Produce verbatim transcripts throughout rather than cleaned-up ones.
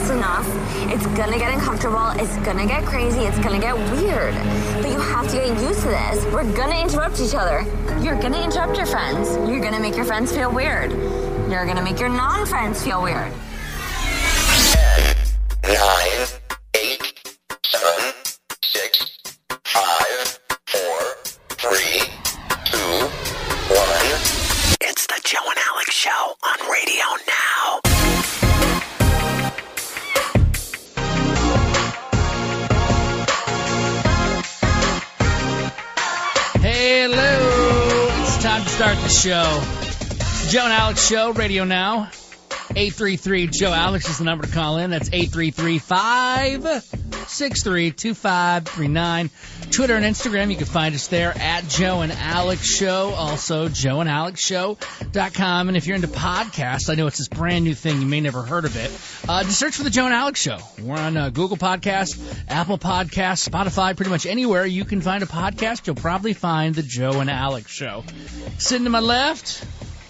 that's enough. It's gonna get uncomfortable. It's gonna get crazy. It's gonna get weird. But you have to get used to this. We're gonna interrupt each other. You're gonna interrupt your friends. You're gonna make your friends feel weird. You're gonna make your non-friends feel weird. ten, nine, eight, seven, six, five, four, three, two, one. It's the Joe and Alex Show on radio now. Hello. It's time to start the show. Joe and Alex Show, radio now. eight three three Joe Alex is the number to call in. That's eight three three, five six three, two five three nine. Twitter and Instagram, you can find us there at Joe and Alex Show. Also, joe and alex show dot com. And if you're into podcasts, I know it's this brand new thing. You may never heard of it. Uh, just search for the Joe and Alex Show. We're on uh, Google Podcasts, Apple Podcasts, Spotify, pretty much anywhere you can find a podcast, you'll probably find the Joe and Alex Show. Sitting to my left,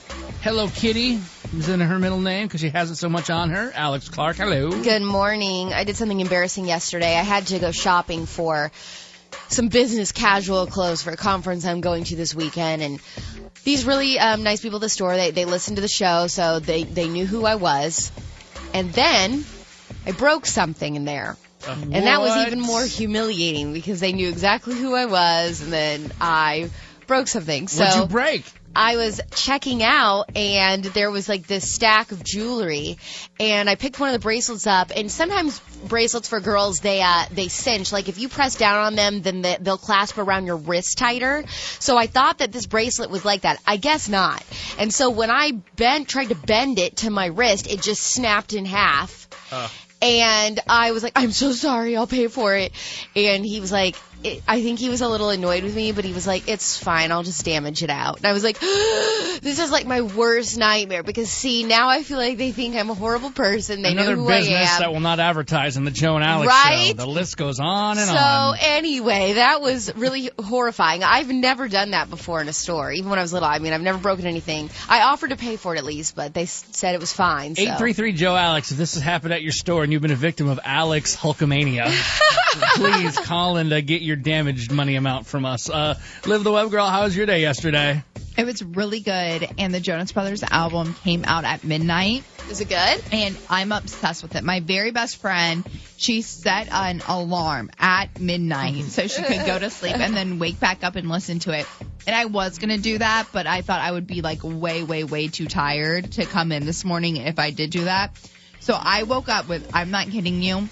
Hello Kitty. Who's in her middle name because she has it so much on her. Alex Clark, hello. Good morning. I did something embarrassing yesterday. I had to go shopping for some business casual clothes for a conference I'm going to this weekend. And these really um, nice people at the store, they, they listened to the show, so they, they knew who I was. And then I broke something in there. Uh, and what? that was even more humiliating because they knew exactly who I was, and then I broke something. So What'd you break? I was checking out, and there was like this stack of jewelry, and I picked one of the bracelets up. And sometimes bracelets for girls, they uh, they cinch. Like if you press down on them, then they, they'll clasp around your wrist tighter. So I thought that this bracelet was like that. I guess not. And so when I bent, tried to bend it to my wrist, it just snapped in half. Uh. And I was like, I'm so sorry, I'll pay for it. And he was like, it, I think he was a little annoyed with me, but he was like, it's fine, I'll just damage it out. And I was like, this is like my worst nightmare because, see, now I feel like they think I'm a horrible person. They Another know who I am. business that will not advertise in the Joe and Alex Right? Show. The list goes on and so on. anyway, that was really horrifying. I've never done that before in a store, even when I was little. I mean, I've never broken anything. I offered to pay for it at least, but they s- said it was fine. So. eight three three Joe Alex, if this has happened at your store and you've been a victim of Alex Hulkamania, please call and uh, get your damaged money amount from us. Uh, Liv the Web Girl, how was your day yesterday? It was really good, and the Jonas Brothers album came out at midnight. Is it good? And I'm obsessed with it. My very best friend, she set an alarm at midnight so she could go to sleep and then wake back up and listen to it. And I was going to do that, but I thought I would be like way, way, way too tired to come in this morning if I did do that. So I woke up with, I'm not kidding you,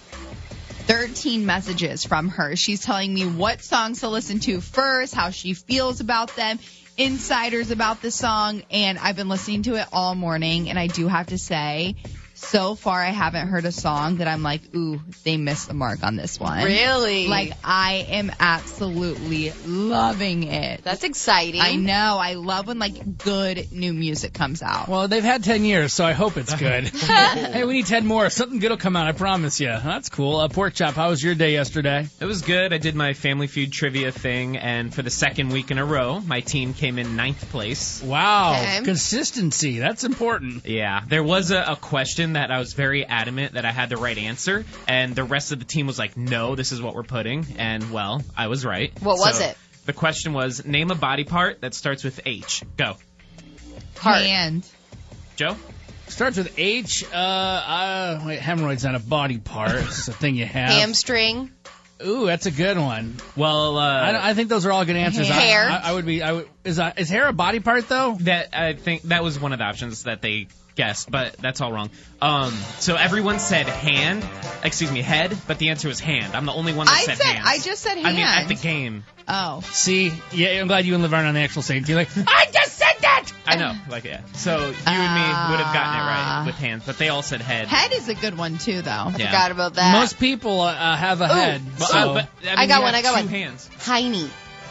thirteen messages from her. She's telling me what songs to listen to first, how she feels about them, insiders about the song, and I've been listening to it all morning, and I do have to say, so far I haven't heard a song that I'm like, ooh, they missed the mark on this one. Really? Like, I am absolutely loving it. That's exciting. I know. I love when, like, good new music comes out. Well, they've had ten years, so I hope it's good. Hey, we need ten more. Something good will come out, I promise you. That's cool. Uh, Pork Chop, how was your day yesterday? It was good. I did my Family Feud trivia thing, and for the second week in a row, my team came in ninth place. Wow. Okay. Consistency. That's important. Yeah, there was a, a question that I was very adamant that I had the right answer, and the rest of the team was like, no, this is what we're putting, and, well, I was right. What was So, it? The question was, name a body part that starts with H. Go. Heart. Hand. Joe? Starts with H. Uh, uh, wait, hemorrhoid's not a body part. It's a thing you have. Hamstring. Ooh, that's a good one. Well, uh... I, don't- I think those are all good answers. I- Hair. I, I would be. I would. Is uh, is hair a body part though? That I think that was one of the options that they guessed, but that's all wrong. Um, so everyone said hand, excuse me, head, but the answer was hand. I'm the only one that I said, said- hands. I just said I mean, at hand. the game. Oh. See, yeah, I'm glad you and Laverne on the actual same team. Like, I just said that. I know, like yeah. So you and me would have gotten it right with hands, but they all said head. Head is a good one, too, though. Yeah. Forgot about that. Most people uh, have a Ooh. head. But, So. uh, but, I, mean, I got you one, have I got two one. hands. Heine.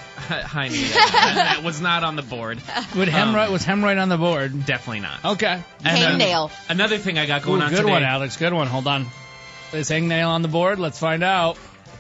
Heine. that, that was not on the board. Would hemorrhoid Um, was hemorrhoid on the board? Definitely not. Okay. And, um, Hangnail. Another thing I got Ooh, going on good today. one, Alex. Good one. Hold on. Is hangnail on the board? Let's find out.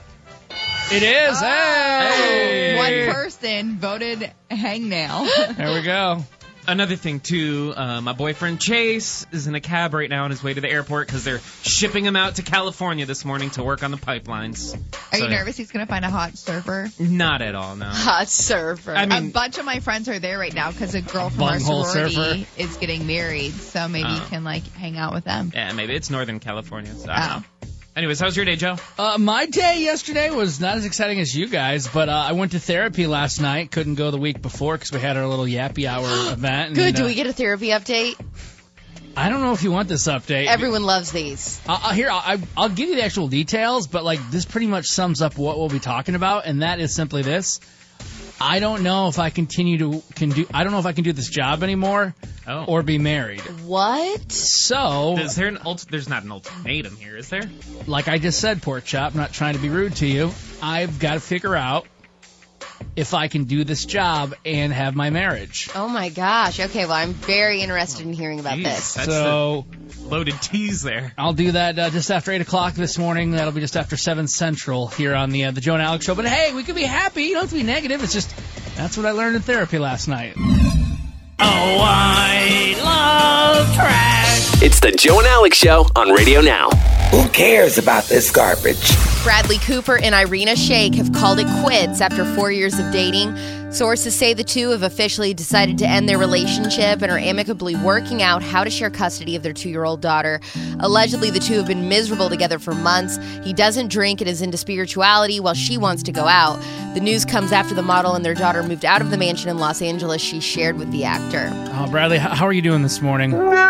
It is. Hey. One person voted hangnail. There we go. another thing, too, uh, my boyfriend Chase is in a cab right now on his way to the airport because they're shipping him out to California this morning to work on the pipelines. Are So, you nervous he's going to find a hot surfer? Not at all, no. Hot surfer. I mean, a bunch of my friends are there right now because a girl from our Bunghole sorority surfer. is getting married, so maybe you Oh. can like hang out with them. yeah, maybe it's Northern California. So I don't Oh. know. Anyways, how was your day, Joe? Uh, my day yesterday was not as exciting as you guys, but uh, I went to therapy last night. Couldn't go the week before because we had our little yappy hour event. And, Good. Do uh, we get a therapy update? I don't know if you want this update. Everyone loves these. Uh, uh, here, I, I'll give you the actual details, but like this pretty much sums up what we'll be talking about, and that is simply this: I don't know if I continue to can do. I don't know if I can do this job anymore, Oh. or be married. What? So, Is there an ult- There's not an ultimatum here, is there? like I just said, Pork Chop, I'm not trying to be rude to you. I've got to figure out if I can do this job and have my marriage. Oh my gosh. Okay, well, I'm very interested in hearing about Jeez, this. That's so. the loaded tease there. I'll do that uh, just after eight o'clock this morning. That'll be just after seven Central here on the uh, the Joe and Alex Show. But hey, we could be happy. You don't have to be negative. It's just that's what I learned in therapy last night. Oh, I love trash. It's the Joe and Alex Show on Radio Now. Who cares about this garbage? Bradley Cooper and Irina Shayk have called it quits after four years of dating. Sources say the two have officially decided to end their relationship and are amicably working out how to share custody of their two-year-old daughter. Allegedly, the two have been miserable together for months. He doesn't drink and is into spirituality while she wants to go out. The news comes after the model and their daughter moved out of the mansion in Los Angeles she shared with the actor. Oh, Bradley, h- how are you doing this morning?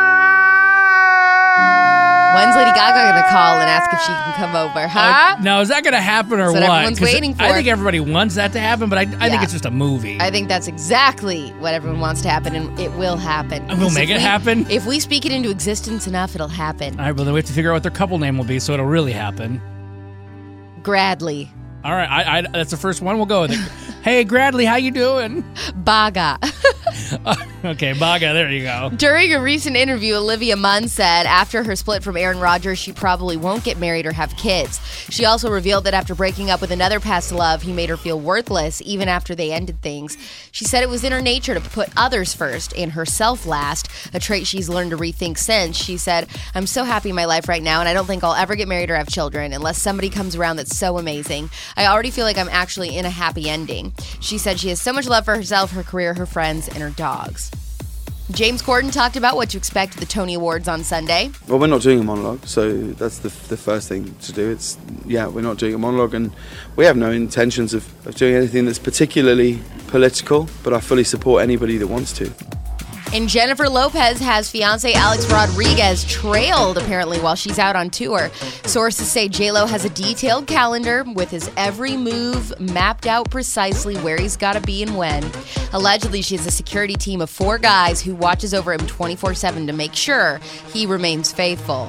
When's Lady Gaga going to call and ask if she can come over, huh? Uh, now, is that going to happen or That's what what? everyone's 'Cause waiting I for. think everybody wants that to happen, but I, I think Yeah. it's just a movie. I think that's exactly what everyone wants to happen, and it will happen. And we'll Because make if it we- happen? If we speak it into existence enough, it'll happen. All right, well, then we have to figure out what their couple name will be, so it'll really happen. Gradley. All right, I, I, that's the first one. We'll go with it. Hey, Gradley, how you doing? Baga. Okay, Baga, there you go. During a recent interview, Olivia Munn said after her split from Aaron Rodgers, she probably won't get married or have kids. She also revealed that after breaking up with another past love, he made her feel worthless even after they ended things. She said it was in her nature to put others first and herself last, a trait she's learned to rethink since. She said, I'm so happy in my life right now, and I don't think I'll ever get married or have children unless somebody comes around that's so amazing. I already feel like I'm actually in a happy ending. She said she has so much love for herself, her career, her friends, and her dogs. James Corden talked about what to expect at the Tony Awards on Sunday. Well, we're not doing a monologue, so that's the, the first thing to do. It's, yeah, we're not doing a monologue, and we have no intentions of, of doing anything that's particularly political, but I fully support anybody that wants to. And Jennifer Lopez has fiancé Alex Rodriguez trailed, apparently, while she's out on tour. Sources say J-Lo has a detailed calendar with his every move mapped out precisely where he's got to be and when. Allegedly, she has a security team of four guys who watches over him twenty-four seven to make sure he remains faithful.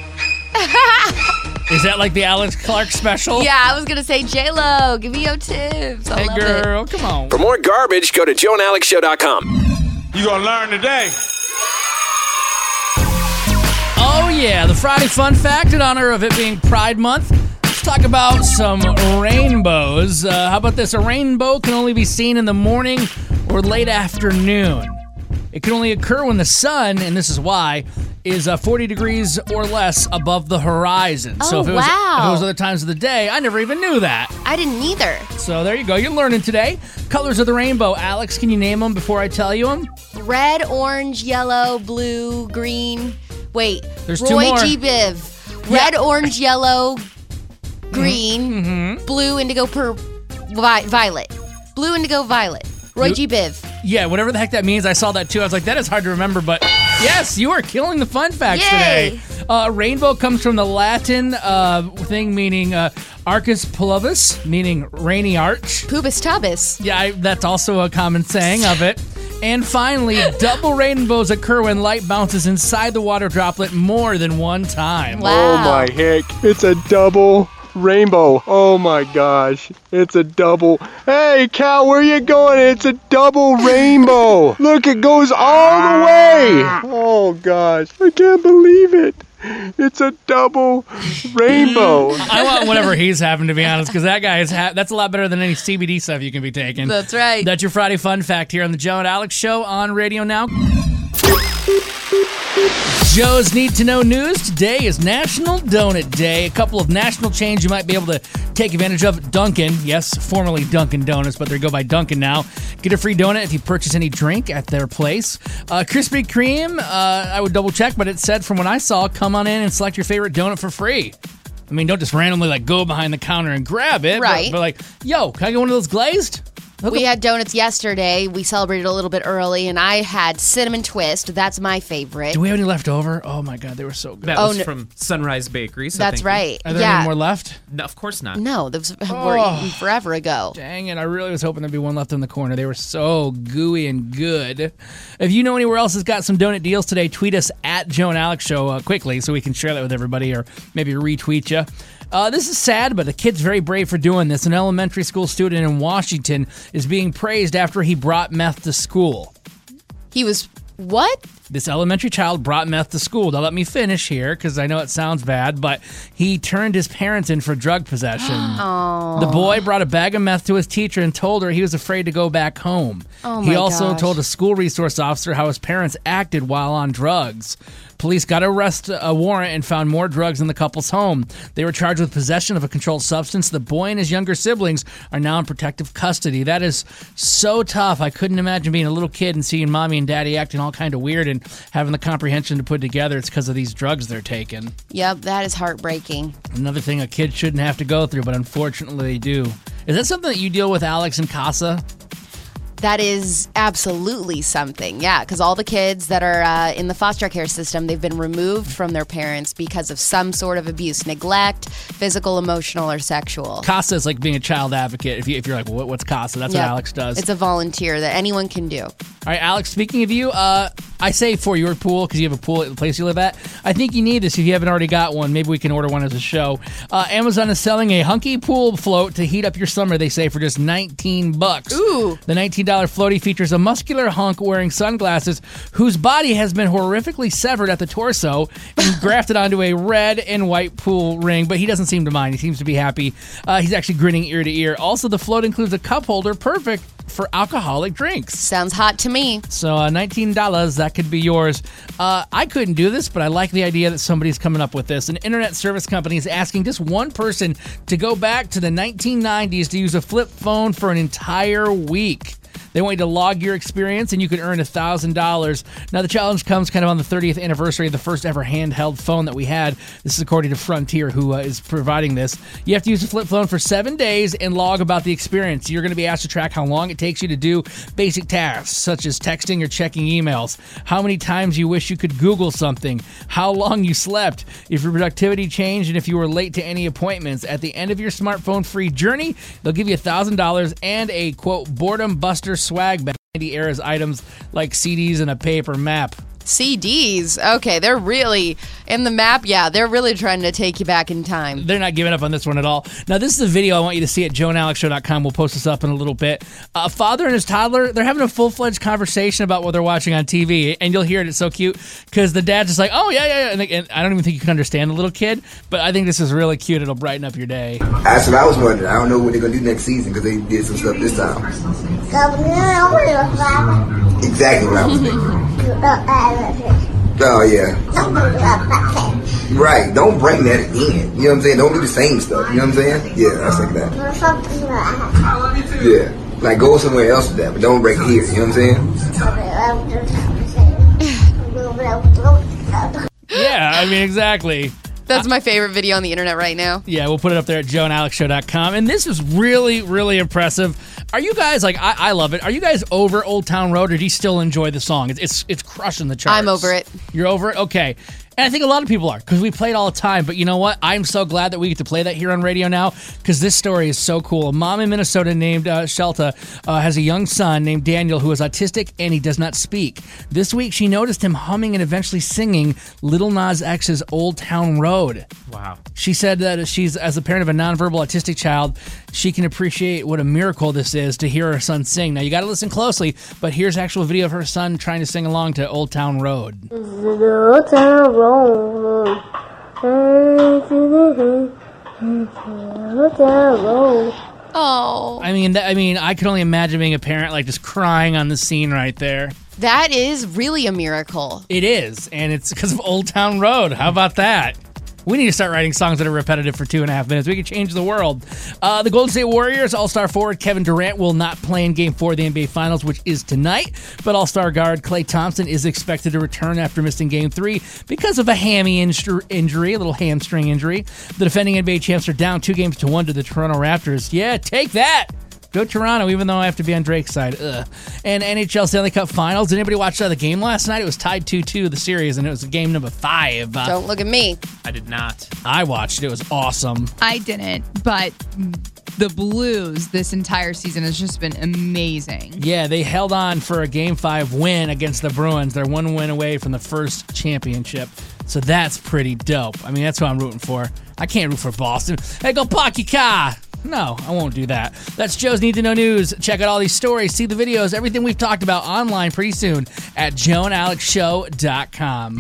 Is that like the Alex Clark special? Yeah, I was going to say, J-Lo, give me your tips. I Hey, love it. girl, come on. For more garbage, go to joe and alex show dot com. You gonna learn today. Oh, yeah, the Friday Fun Fact in honor of it being Pride Month. Let's talk about some rainbows. Uh, how about this? A rainbow can only be seen in the morning or late afternoon. It can only occur when the sun, and this is why, is uh, forty degrees or less above the horizon. Oh, so if it, was, wow. if it was other times of the day, I never even knew that. I didn't either. So there you go. You're learning today. Colors of the rainbow. Alex, can you name them before I tell you them? Red, orange, yellow, blue, green. Wait, There's two Roy more. G. Biv. Red, orange, yellow, green, Mm-hmm. blue, indigo, per, vi- violet. Blue, indigo, violet. Roy You- G. Biv. Yeah, whatever the heck that means. I saw that too. I was like, that is hard to remember, but yes, you are killing the fun facts Yay. today. Uh, rainbow comes from the Latin uh, thing meaning uh, arcus plovus, meaning rainy arch. Pubis tubis. Yeah, I, that's also a common saying of it. And finally, double rainbows occur when light bounces inside the water droplet more than one time. Wow. Oh my heck, it's a double rainbow. Oh my gosh, it's a double. Hey Cal, where you going? It's a double rainbow. Look, it goes all the way. Oh gosh, I can't believe it. It's a double rainbow. I want whatever he's having, to be honest, because that guy is ha- that's a lot better than any C B D stuff you can be taking. That's right. That's your Friday fun fact here on the Joe and Alex Show on Radio Now. Joe's Need to Know News. Today is National Donut Day. A couple of national chains you might be able to take advantage of. Dunkin', yes, formerly Dunkin' Donuts, but they go by Dunkin' now. Get a free donut if you purchase any drink at their place. Uh, Krispy Kreme, uh, I would double check, but it said from what I saw, come on in and select your favorite donut for free. I mean, don't just randomly like go behind the counter and grab it. Right. But, but like, yo, can I get one of those glazed? Look We up- had donuts yesterday. We celebrated a little bit early, and I had cinnamon twist. That's my favorite. Do we have any left over? Oh my God, they were so good. That Oh, was no. from Sunrise Bakery. So That's thank you. right. Are there yeah. any more left? No, of course not. No, those were Oh. eaten forever ago. Dang it, I really was hoping there'd be one left in the corner. They were so gooey and good. If you know anywhere else that's got some donut deals today, tweet us at Joe and Alex Show uh, quickly so we can share that with everybody or maybe retweet you. Uh, this is sad, but the kid's very brave for doing this. An elementary school student in Washington is being praised after he brought meth to school. He was, what? This elementary child brought meth to school. Now, let me finish here because I know it sounds bad, but he turned his parents in for drug possession. Oh. The boy brought a bag of meth to his teacher and told her he was afraid to go back home. Oh, he my also gosh. told a school resource officer how his parents acted while on drugs. Police got a arrest a warrant and found more drugs in the couple's home. They were charged with possession of a controlled substance. The boy and his younger siblings are now in protective custody. That is so tough. I couldn't imagine being a little kid and seeing mommy and daddy acting all kind of weird and having the comprehension to put together it's because of these drugs they're taking. Yep, that is heartbreaking. Another thing a kid shouldn't have to go through, but unfortunately they do. Is that something that you deal with, Alex, in Casa? That is absolutely something, yeah, because all the kids that are uh, in the foster care system, they've been removed from their parents because of some sort of abuse, neglect, physical, emotional, or sexual. Casa is like being a child advocate. If, you, if you're like, well, what's Casa? That's Yep. what Alex does. It's a volunteer that anyone can do. All right, Alex, speaking of you, uh, I say for your pool, because you have a pool at the place you live at, I think you need this if you haven't already got one. Maybe we can order one as a show. Uh, Amazon is selling a hunky pool float to heat up your summer, they say, for just nineteen bucks. Ooh. The nineteen dollars floaty features a muscular hunk wearing sunglasses whose body has been horrifically severed at the torso and grafted onto a red and white pool ring, but he doesn't seem to mind. He seems to be happy. Uh, he's actually grinning ear to ear. Also, the float includes a cup holder, perfect for alcoholic drinks. Sounds hot to me. So uh, nineteen dollars, that could be yours. Uh, I couldn't do this, but I like the idea that somebody's coming up with this. An internet service company is asking just one person to go back to the nineteen nineties to use a flip phone for an entire week. They want you to log your experience, and you can earn one thousand dollars. Now, the challenge comes kind of on the thirtieth anniversary of the first ever handheld phone that we had. This is according to Frontier, who uh, is providing this. You have to use a flip phone for seven days and log about the experience. You're going to be asked to track how long it takes you to do basic tasks, such as texting or checking emails, how many times you wish you could Google something, how long you slept, if your productivity changed, and if you were late to any appointments. At the end of your smartphone-free journey, they'll give you one thousand dollars and a, quote, boredom buster swag bag. ninety era's items like C Ds and a paper map. C Ds. Okay, they're really, in the map, yeah, they're really trying to take you back in time. They're not giving up on this one at all. Now, this is a video I want you to see at joe and alex show dot com. We'll post this up in a little bit. A father and his toddler, they're having a full-fledged conversation about what they're watching on T V, and you'll hear it. It's so cute because the dad's just like, oh, yeah, yeah, yeah. And, and I don't even think you can understand the little kid, but I think this is really cute. It'll brighten up your day. That's what I was wondering. I don't know what they're going to do next season because they did some stuff this time. Exactly what I was thinking. Oh, yeah. Right. Don't bring that again. You know what I'm saying? Don't do the same stuff. You know what I'm saying? Yeah, I was thinking that. Yeah. Like, go somewhere else with that, but don't bring it here. You know what I'm saying? Yeah, I mean, exactly. That's my favorite video on the internet right now. Yeah, we'll put it up there at joe and alex show dot com. And this was really, really impressive. Are you guys, like, I, I love it. Are you guys over Old Town Road, or do you still enjoy the song? It's it's, it's crushing the charts. I'm over it. You're over it? Okay. And I think a lot of people are, because we play it all the time. But you know what? I'm so glad that we get to play that here on radio now, because this story is so cool. A mom in Minnesota named uh, Shelta uh, has a young son named Daniel who is autistic and he does not speak. This week, she noticed him humming and eventually singing Lil Nas X's Old Town Road. Wow. She said that she's, as a parent of a nonverbal autistic child, she can appreciate what a miracle this is to hear her son sing. Now, you got to listen closely, but here's actual video of her son trying to sing along to Old Town Road. Old Town Road. roll. Oh. I mean, that, I mean, I could only imagine being a parent, like, just crying on the scene right there. That is really a miracle. It is, and it's because of Old Town Road. How about that? We need to start writing songs that are repetitive for two and a half minutes. We could change the world. Uh, the Golden State Warriors All-Star forward Kevin Durant will not play in Game four of the N B A Finals, which is tonight. But All-Star guard Klay Thompson is expected to return after missing Game three because of a hammy inju- injury, a little hamstring injury. The defending N B A champs are down two games to one to the Toronto Raptors. Yeah, take that! Go Toronto, even though I have to be on Drake's side. Ugh. And N H L Stanley Cup Finals. Did anybody watch the game last night? It was tied two two, the series, and it was game number five. Uh, Don't look at me. I did not. I watched it. It was awesome. I didn't, but the Blues this entire season has just been amazing. Yeah, they held on for a game five win against the Bruins. They're one win away from the first championship. So that's pretty dope. I mean, that's who I'm rooting for. I can't root for Boston. Hey, go Pocky Ka! No, I won't do that. That's Joe's Need to Know News. Check out all these stories, see the videos, everything we've talked about online pretty soon at joe and alex show dot com.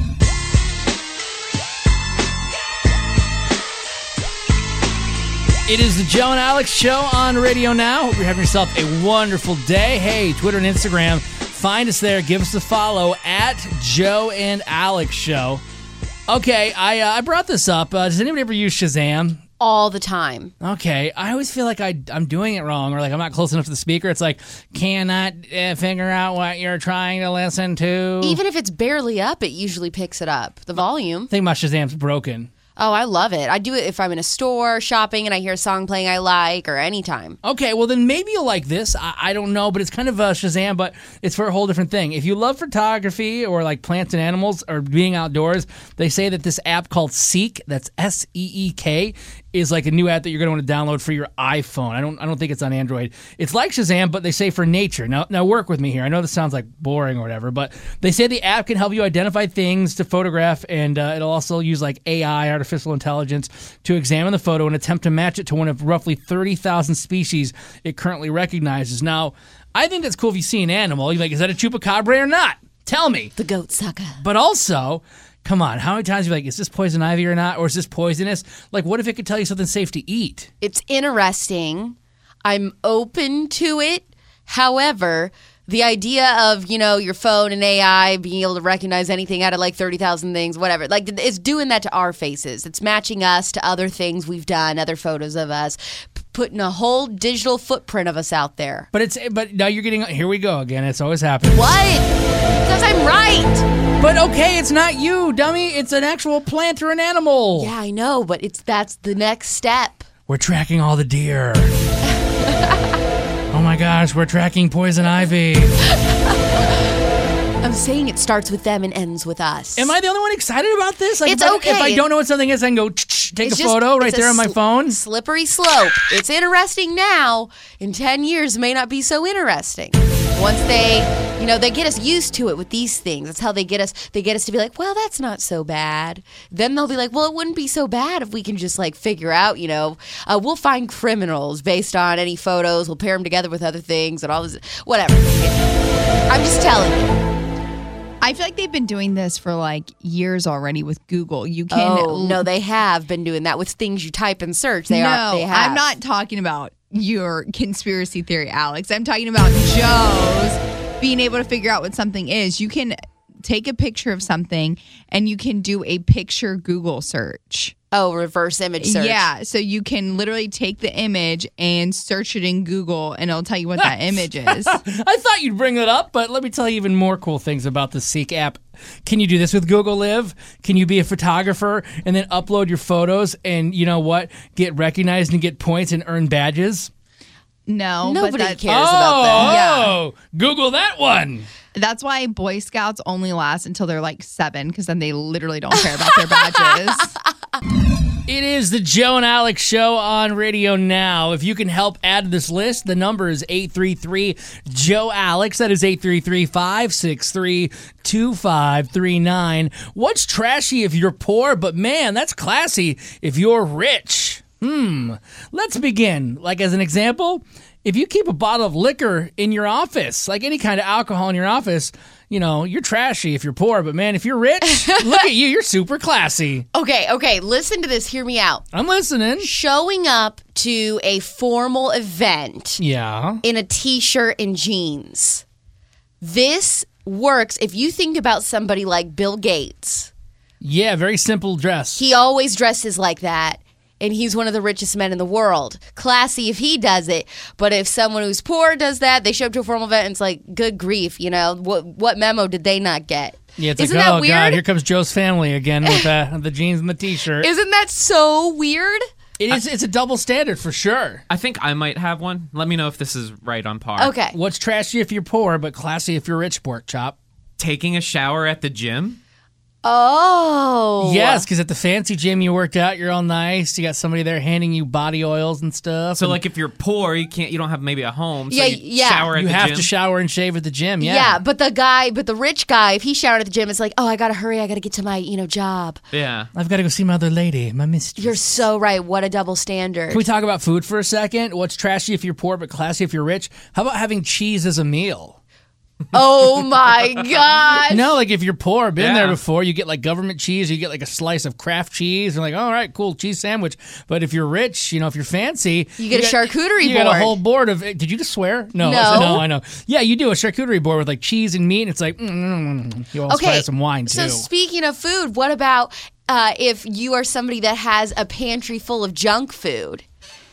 It is the Joe and Alex Show on Radio Now. Hope you're having yourself a wonderful day. Hey, Twitter and Instagram, find us there. Give us a follow at Joe and Alex Show. Okay, I uh, I brought this up. Uh, does anybody ever use Shazam? All the time. Okay, I always feel like I, I'm doing it wrong, or like I'm not close enough to the speaker. It's like, cannot uh, figure out what you're trying to listen to. Even if it's barely up, it usually picks it up. The volume. I think my Shazam's broken. Oh, I love it. I do it if I'm in a store shopping and I hear a song playing I like, or anytime. Okay, well then maybe you'll like this. I, I don't know, but it's kind of a Shazam, but it's for a whole different thing. If you love photography or like plants and animals or being outdoors, they say that this app called Seek, that's S E E K, is like a new app that you're going to want to download for your iPhone. I don't I don't think it's on Android. It's like Shazam, but they say for nature. Now, now work with me here. I know this sounds like boring or whatever, but they say the app can help you identify things to photograph, and uh, it'll also use like A I, artificial intelligence, to examine the photo and attempt to match it to one of roughly thirty thousand species it currently recognizes. Now, I think that's cool if you see an animal. You're like, is that a chupacabra or not? Tell me. The goat sucker. But also, come on, how many times are you like, is this poison ivy or not? Or is this poisonous? Like, what if it could tell you something safe to eat? It's interesting. I'm open to it. However, the idea of, you know, your phone and A I being able to recognize anything out of like thirty thousand things, whatever, like it's doing that to our faces. It's matching us to other things we've done, other photos of us, p- putting a whole digital footprint of us out there. But it's but now you're getting, here we go again. It's always happening. What? Because I'm right. But okay, it's not you, dummy. It's an actual plant or an animal. Yeah, I know, but it's that's the next step. We're tracking all the deer. Oh my gosh, we're tracking poison ivy. I'm saying it starts with them and ends with us. Am I the only one excited about this? Like, It's if I, okay. If I don't know what something is, I can go take It's a just- photo right it's a there on my sl- phone. Slippery slope. It's interesting now. In ten years, it may not be so interesting. Once they, you know, they get us used to it with these things. That's how they get us. They get us to be like, well, that's not so bad. Then they'll be like, well, it wouldn't be so bad if we can just like figure out, you know, uh, we'll find criminals based on any photos. We'll pair them together with other things and all this, whatever. I'm just telling you. I feel like they've been doing this for like years already with Google. You can Oh, no, they have been doing that with things you type and search. They no, are. They have. I'm not talking about your conspiracy theory, Alex. I'm talking about Joe's being able to figure out what something is. You can take a picture of something and you can do a picture Google search. Oh, reverse image search. Yeah, so you can literally take the image and search it in Google, and it'll tell you what that image is. I thought you'd bring that up, but let me tell you even more cool things about the Seek app. Can you do this with Google Live? Can you be a photographer and then upload your photos and, you know what, get recognized and get points and earn badges? No, Nobody but that, cares oh, about that. Yeah. Oh, Google that one. That's why Boy Scouts only last until they're like seven, because then they literally don't care about their badges. It is the Joe and Alex Show on Radio Now. If you can help add to this list, the number is eight three three, Joe Alex. That is eight three three, five six three, two five three nine. What's trashy if you're poor, but man, that's classy if you're rich? Hmm. Let's begin. Like, as an example, if you keep a bottle of liquor in your office, like any kind of alcohol in your office, you know, you're trashy if you're poor, but man, if you're rich, look at you, you're super classy. Okay, okay, listen to this. Hear me out. I'm listening. Showing up to a formal event Yeah. in a t-shirt and jeans. This works if you think about somebody like Bill Gates. Yeah, very simple dress. He always dresses like that. And he's one of the richest men in the world. Classy if he does it. But if someone who's poor does that, they show up to a formal event and it's like, good grief, you know, what what memo did they not get? Yeah, it's Isn't like, that oh, weird? God, here comes Joe's family again with uh, the jeans and the T-shirt. Isn't that so weird? It is, it's a double standard for sure. I think I might have one. Let me know if this is right on par. Okay. What's trashy if you're poor, but classy if you're rich, pork chop? Taking a shower at the gym? Oh. Yes, because at the fancy gym you worked out, you're all nice. You got somebody there handing you body oils and stuff. So, and like, if you're poor, you can't. You don't have maybe a home. So Yeah, you yeah. shower at you the have gym. to shower and shave at the gym. Yeah. Yeah, but the guy, but the rich guy, if he showered at the gym, it's like, oh, I gotta hurry, I gotta get to my, you know, job. Yeah. I've got to go see my other lady, my mistress. You're so right. What a double standard. Can we talk about food for a second? What's trashy if you're poor, but classy if you're rich? How about having cheese as a meal? Oh my gosh. No, like if you're poor, been Yeah. there before, you get like government cheese, you get like a slice of Kraft cheese, and like, all right, cool, cheese sandwich. But if you're rich, you know, if you're fancy, You get a got- charcuterie You got a board. whole board of. Did you just swear? No, No. I said, no, I know. Yeah, you do a charcuterie board with like cheese and meat. And it's like, mm, mm, mm. you also Okay, have some wine too. So speaking of food, what about uh, if you are somebody that has a pantry full of junk food?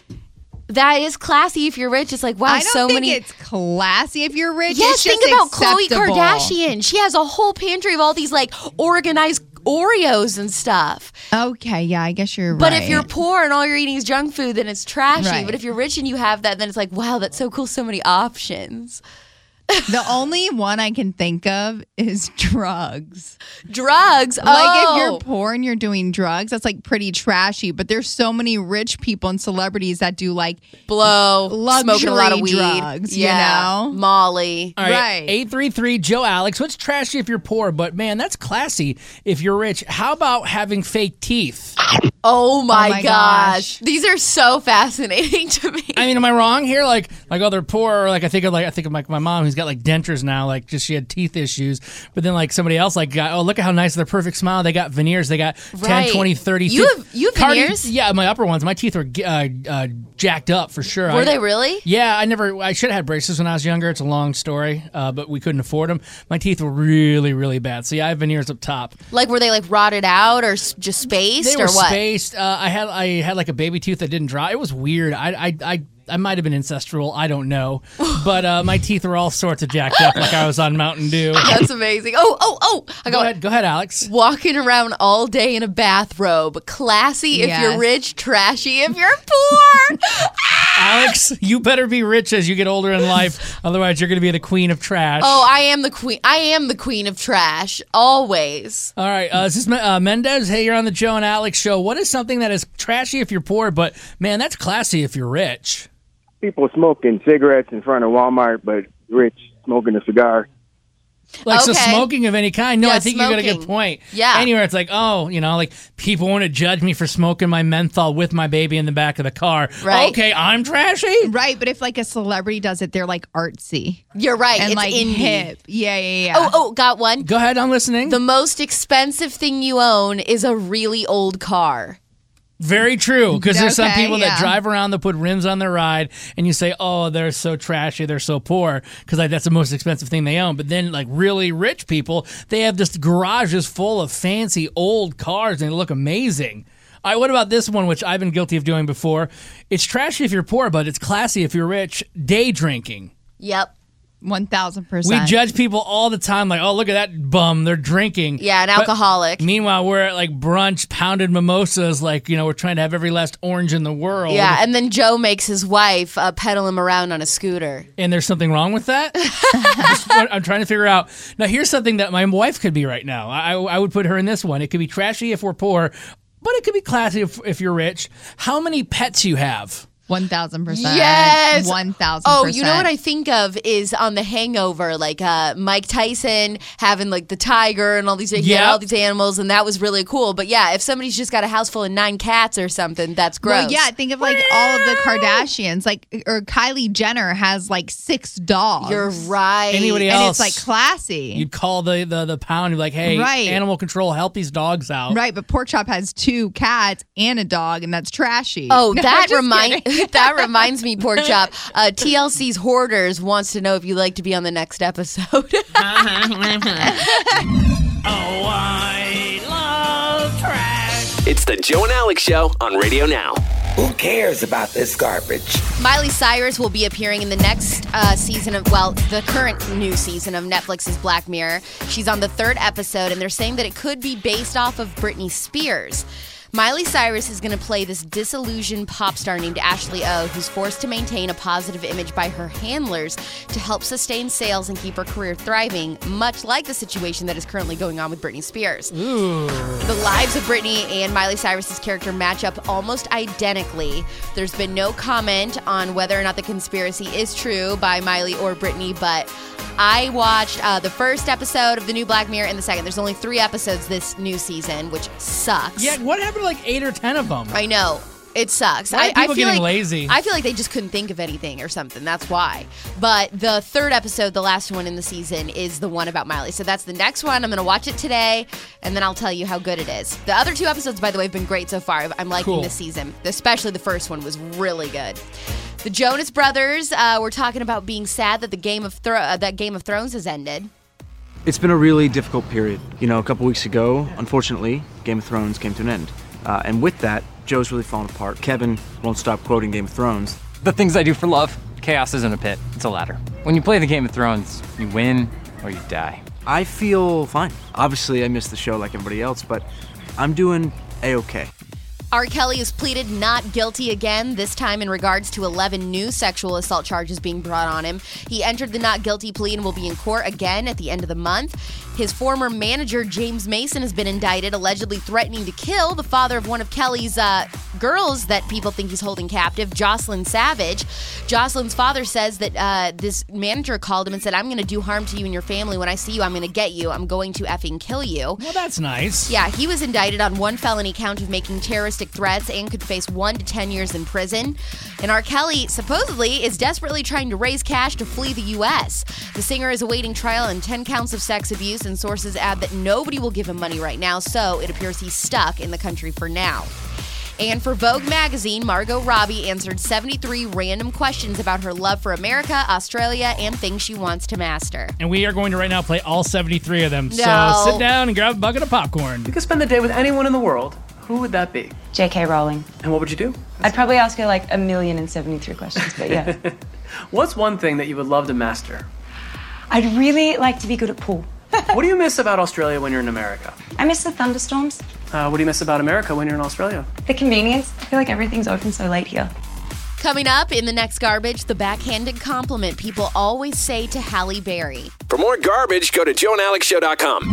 That is classy if you're rich. It's like, wow, I don't so think many. it's classy if you're rich. Yes, it's just think about Khloe acceptable. Kardashian. She has a whole pantry of all these like organized Oreos and stuff. Okay, yeah, I guess you're But right. if you're poor and all you're eating is junk food, then it's trashy. Right. But if you're rich and you have that, then it's like, wow, that's so cool. So many options. The only one I can think of is drugs. Drugs. Like oh. if you're poor and you're doing drugs, that's like pretty trashy. But there's so many rich people and celebrities that do like blow, smoking a lot of weed, luxury drugs, you yeah, know? Molly. All right, Right. eight three three Joe Alex. What's trashy if you're poor, but man, that's classy if you're rich. How about having fake teeth? Oh my, my gosh. gosh. These are so fascinating to me. I mean, am I wrong here? Like, like oh, they're poor. Or like I think of like I think of like my mom who's got like dentures now. Like, just she had teeth issues, but then like somebody else like got, oh, look at how nice their perfect smile. They got veneers. They got Right. ten, twenty, thirty. You fifty. have- you have Cardi- veneers? Yeah, my upper ones. My teeth were uh, uh, jacked up for sure. Were I- they really? Yeah, I never. I should have had braces when I was younger. It's a long story, uh, but we couldn't afford them. My teeth were really, really bad. So yeah, I have veneers up top. Like, were they like rotted out or s- just spaced They or were what? spaced. Uh, I had I had like a baby tooth that didn't drop. It was weird. I I I, I might have been ancestral. I don't know. But uh, my teeth were all sorts of jacked up, like I was on Mountain Dew. That's amazing. Oh, oh, oh. I Go got ahead, go ahead, Alex. walking around all day in a bathrobe. Classy if you're Yes. rich, trashy if you're poor. Alex, you better be rich as you get older in life. Otherwise, you're going to be the queen of trash. Oh, I am the queen. I am the queen of trash. Always. All right, uh, is this uh, Mendez? Hey, you're on the Joe and Alex show. What is something that is trashy if you're poor, but man, that's classy if you're rich? People smoking cigarettes in front of Walmart, but rich smoking a cigar. Like, so Okay. smoking of any kind? No, Yeah, I think you got a good smoking. point. Yeah. Anywhere, it's like, oh, you know, like people want to judge me for smoking my menthol with my baby in the back of the car. Right. Okay, I'm trashy? Right, but if like a celebrity does it, they're like artsy You're right. and it's like indie. hip. Yeah, yeah, yeah. Oh, oh, got one. Go ahead, I'm listening. The most expensive thing you own is a really old car. Very true, because there's some Okay, people that yeah. drive around that put rims on their ride, and you say, oh, they're so trashy, they're so poor, because like, that's the most expensive thing they own. But then, like, really rich people, they have just garages full of fancy old cars, and they look amazing. All right, what about this one, which I've been guilty of doing before? It's trashy if you're poor, but it's classy if you're rich. Day drinking. Yep. one thousand We percent. judge people all the time, like, oh, look at that bum, they're drinking. Yeah, an But alcoholic. meanwhile, we're at like brunch, pounded mimosas, like, you know, we're trying to have every last orange in the world. Yeah, and then Joe makes his wife uh, pedal him around on a scooter. And there's something wrong with that? Just what I'm trying to figure out. Now, here's something that my wife could be right now. I, I would put her in this one. It could be trashy if we're poor, but it could be classy if, if you're rich. How many pets you have? one thousand percent. Yes. one thousand Oh, percent. you know what I think of is on The Hangover, like uh, Mike Tyson having like the tiger and all these, he had Yep. all these animals, and that was really cool. But yeah, if somebody's just got a house full of nine cats or something, that's gross. Well, yeah, think of like all of the Kardashians, like or Kylie Jenner has like six dogs. You're right. Anybody and else? it's like classy. You'd call the, the, the pound and be like, hey, Right. animal control, help these dogs out. Right, but Pork Chop has two cats and a dog, and that's trashy. Oh, No, that just remind kidding. that reminds me, Pork Chop. Uh, T L C's Hoarders wants to know if you'd like to be on the next episode. Oh, I love trash. It's the Joe and Alex Show on Radio Now. Who cares about this garbage? Miley Cyrus will be appearing in the next uh, season of, well, the current new season of Netflix's Black Mirror. She's on the third episode, and they're saying that it could be based off of Britney Spears. Miley Cyrus is going to play this disillusioned pop star named Ashley O, who's forced to maintain a positive image by her handlers to help sustain sales and keep her career thriving, much like the situation that is currently going on with Britney Spears. Ooh. The lives of Britney and Miley Cyrus's character match up almost identically. There's been no comment on whether or not the conspiracy is true by Miley or Britney, but I watched uh, the first episode of the new Black Mirror and the second. There's only three episodes this new season, which sucks. Yeah, what happened to like eight or ten of them? I know. It sucks. Why are I, I people feel getting like, lazy? I feel like they just couldn't think of anything or something. That's why. But the third episode, the last one in the season, is the one about Miley. So that's the next one. I'm going to watch it today, and then I'll tell you how good it is. The other two episodes, by the way, have been great so far. I'm liking Cool. this season. Especially the first one was really good. The Jonas Brothers uh, were talking about being sad that the Game of Thro- uh, that Game of Thrones has ended. It's been a really difficult period. You know, a couple weeks ago, unfortunately, Game of Thrones came to an end. Uh, and with that, Joe's really fallen apart. Kevin won't stop quoting Game of Thrones. The things I do for love. Chaos isn't a pit, it's a ladder. When you play the Game of Thrones, you win or you die. I feel fine. Obviously, I miss the show like everybody else, but I'm doing A-okay. R. Kelly has pleaded not guilty again, this time in regards to eleven new sexual assault charges being brought on him. He entered the not guilty plea and will be in court again at the end of the month. His former manager, James Mason, has been indicted, allegedly threatening to kill the father of one of Kelly's uh, girls that people think he's holding captive, Jocelyn Savage. Jocelyn's father says that uh, this manager called him and said, I'm going to do harm to you and your family. When I see you, I'm going to get you. I'm going to effing kill you. Well, that's nice. Yeah, he was indicted on one felony count of making terroristic threats and could face one to ten years in prison. And R. Kelly supposedly is desperately trying to raise cash to flee the U S. The singer is awaiting trial on ten counts of sex abuse, and sources add that nobody will give him money right now, so it appears he's stuck in the country for now. And for Vogue magazine, Margot Robbie answered seventy-three random questions about her love for America, Australia, and things she wants to master. And we are going to right now play all seventy-three of them. No. So sit down and grab a bucket of popcorn. You could spend the day with anyone in the world. Who would that be? J K Rowling. And what would you do? I'd probably ask her like a million and seventy-three questions, but yeah. What's one thing that you would love to master? I'd really like to be good at pool. What do you miss about Australia when you're in America? I miss the thunderstorms, Uh, what do you miss about America when you're in Australia? the convenience. I feel like everything's open so late here. Coming up in the next garbage, the backhanded compliment people always say to Halle Berry. For more garbage, go to joe and alex show dot com.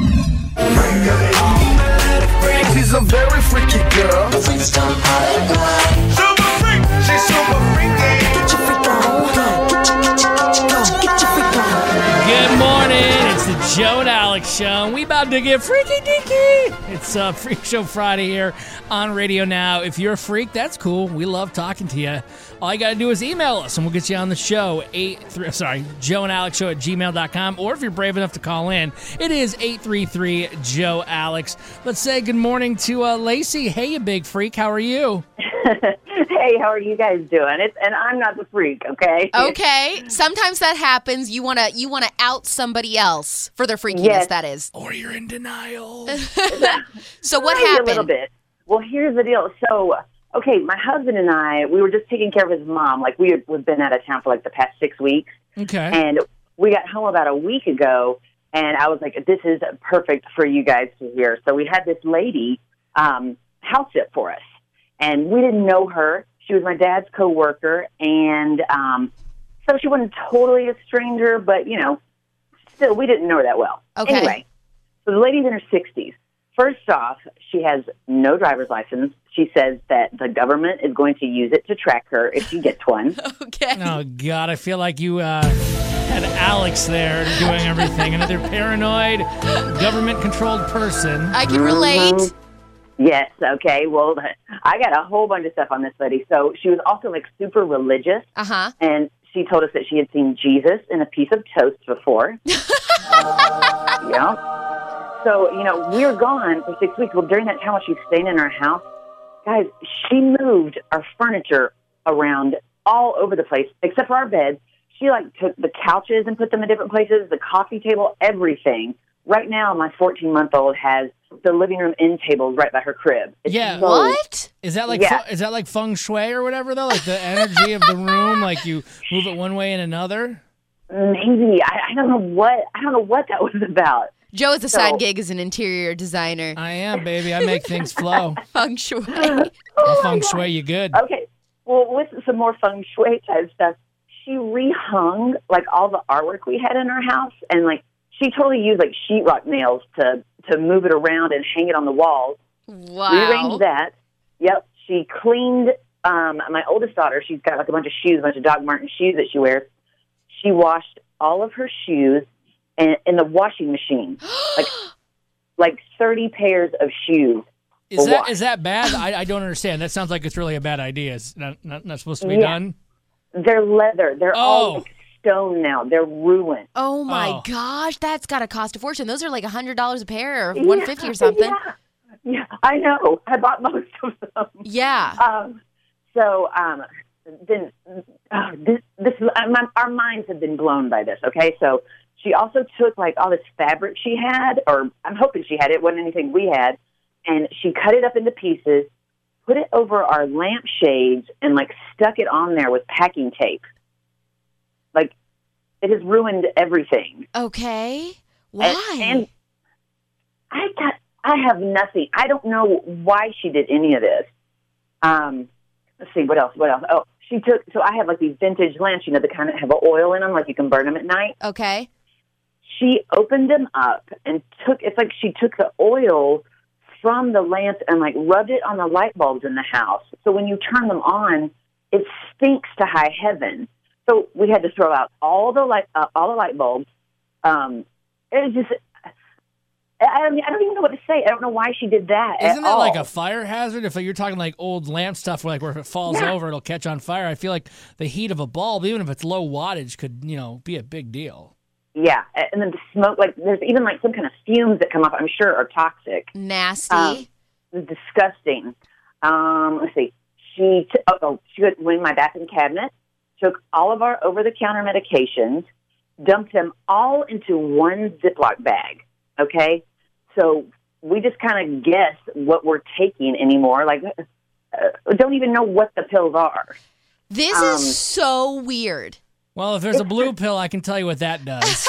She's a very freaky girl. Super freak. She's super freaky. Get your freak on. Get your, get your, get your, get your freak on. Good morning. It's the Joe and Alex Show, and we about to get freaky deaky. It's uh, Freak Show Friday here on Radio Now. If you're a freak, that's cool. We love talking to you. All you got to do is email us, and we'll get you on the show. Eight three, sorry, Joe and Alex Show at gmail dot com. Or if you're brave enough to call in, it is eight three three, Joe Alex. Let's say good morning to uh, Lacey. Hey, you big freak. How are you? Hey, how are you guys doing? It's and I'm not the freak, okay? Okay, sometimes that happens. You wanna you wanna out somebody else for their freakiness. Yes. That is. Or you're in denial. So what Maybe happened? A little bit. Well, here's the deal. So, okay, my husband and I, we were just taking care of his mom. Like we had, we've been out of town for like the past six weeks, Okay. and we got home about a week ago. And I was like, "This is perfect for you guys to hear." So we had this lady um, house sit for us, and we didn't know her. She was my dad's coworker, and um, so she wasn't totally a stranger, but you know, still we didn't know her that well. Okay. Anyway, so the lady's in her sixties. first off, she has no driver's license. She says that the government is going to use it to track her if she gets one. Okay. Oh, God, I feel like you uh, had Alex there doing everything. Another paranoid, government-controlled person. I can relate. Mm-hmm. Yes, okay. Well, I got a whole bunch of stuff on this lady. So she was also, like, super religious. Uh-huh. And she told us that she had seen Jesus in a piece of toast before. Yeah. So, you know, we were gone for six weeks. Well, during that time while she was staying in our house, guys, she moved our furniture around all over the place, except for our beds. She, like, took the couches and put them in different places, the coffee table, everything. Right now, my fourteen-month-old has the living room end tables right by her crib. It's Yeah. so- What? Is that like Yeah. fu- is that like feng shui or whatever though? Like the energy of the room, like you move it one way and another? Maybe. I, I don't know what I don't know what that was about. Joe is a So- side gig as an interior designer. I am, baby. I make things flow. Feng shui. I'll feng shui you good. Okay. Well, with some more feng shui type stuff, she rehung like all the artwork we had in our house, and like she totally used like sheetrock nails to to move it around and hang it on the walls. Wow. Rearranged that. Yep. She cleaned um, my oldest daughter. She's got like a bunch of shoes, a bunch of Doc Martens shoes that she wears. She washed all of her shoes in, in the washing machine, like like thirty pairs of shoes. Is were that washed. is that bad? I, I don't understand. That sounds like it's really a bad idea. It's not not, not supposed to be Yeah. done. They're leather. They're Oh. all like stone now. They're ruined. Oh my Oh. gosh, that's got to cost a fortune. Those are like a hundred dollars a pair, or one fifty or something. Yeah, yeah, I know. I bought most of them. Yeah. Um, so um, then uh, this, this uh, my, our minds have been blown by this. Okay, so she also took like all this fabric she had, or I'm hoping she had it. It wasn't anything we had, and she cut it up into pieces, put it over our lampshades, and like stuck it on there with packing tape. Like it has ruined everything. Okay. Why? And, and I got, I have nothing. I don't know why she did any of this. Um, let's see, what else? What else? Oh, she took. So I have like these vintage lamps, you know, the kind that have oil in them, like you can burn them at night. Okay. She opened them up and took. It's like she took the oil from the lamps and like rubbed it on the light bulbs in the house. So when you turn them on, it stinks to high heaven. So we had to throw out all the light, uh, all the light bulbs. Um, it was just. I don't, I don't even know what to say. I don't know why she did that. Isn't at that all. like a fire hazard? If like, you're talking like old lamp stuff, where like where if it falls Yeah. over, it'll catch on fire. I feel like the heat of a bulb, even if it's low wattage, could you know be a big deal. Yeah, and then the smoke, like there's even like some kind of fumes that come up, I'm sure are toxic. Nasty. Um, disgusting. Um, let's see. She, t- oh, oh, she went in my bathroom cabinet, took all of our over-the-counter medications, dumped them all into one Ziploc bag, okay? So we just kind of guess what we're taking anymore. Like, uh, don't even know what the pills are. This Um, is so weird. Well, if there's a blue pill, I can tell you what that does.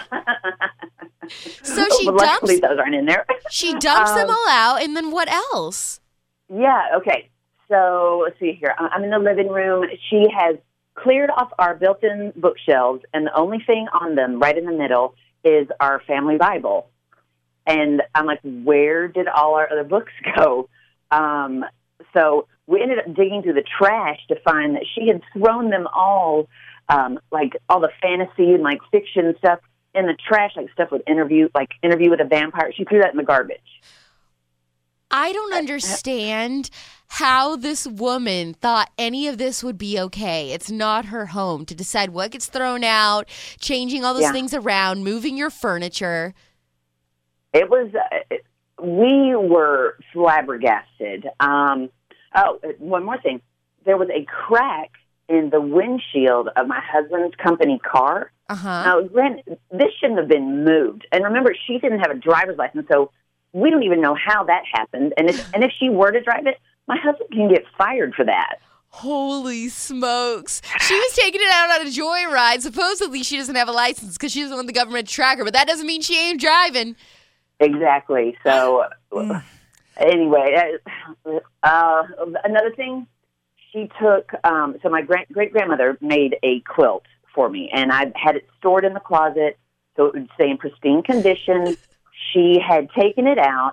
So she Well, luckily dumps. those aren't in there. She dumps them Um, all out, and then what else? Yeah, okay. So let's see here. I- I'm in the living room. She has cleared off our built-in bookshelves, and the only thing on them right in the middle is our family Bible. And I'm like, where did all our other books go? Um, so we ended up digging through the trash to find that she had thrown them all, um, like all the fantasy and like fiction stuff in the trash, like stuff with interview, like Interview with a Vampire. She threw that in the garbage. I don't understand how this woman thought any of this would be okay. It's not her home to decide what gets thrown out, changing all those Yeah. things around, moving your furniture. It was, uh, we were flabbergasted. Um, oh, one more thing. There was a crack in the windshield of my husband's company car. Uh-huh. Now, granted, this shouldn't have been moved. And remember, she didn't have a driver's license, so we don't even know how that happened. And if, and if she were to drive it, my husband can get fired for that. Holy smokes. She was taking it out on a joyride. Supposedly she doesn't have a license because she doesn't want the government to track her, but that doesn't mean she ain't driving. Exactly. So, anyway, uh, uh, another thing, she took, um, so my great great grandmother made a quilt for me, and I had it stored in the closet so it would stay in pristine condition. She had taken it out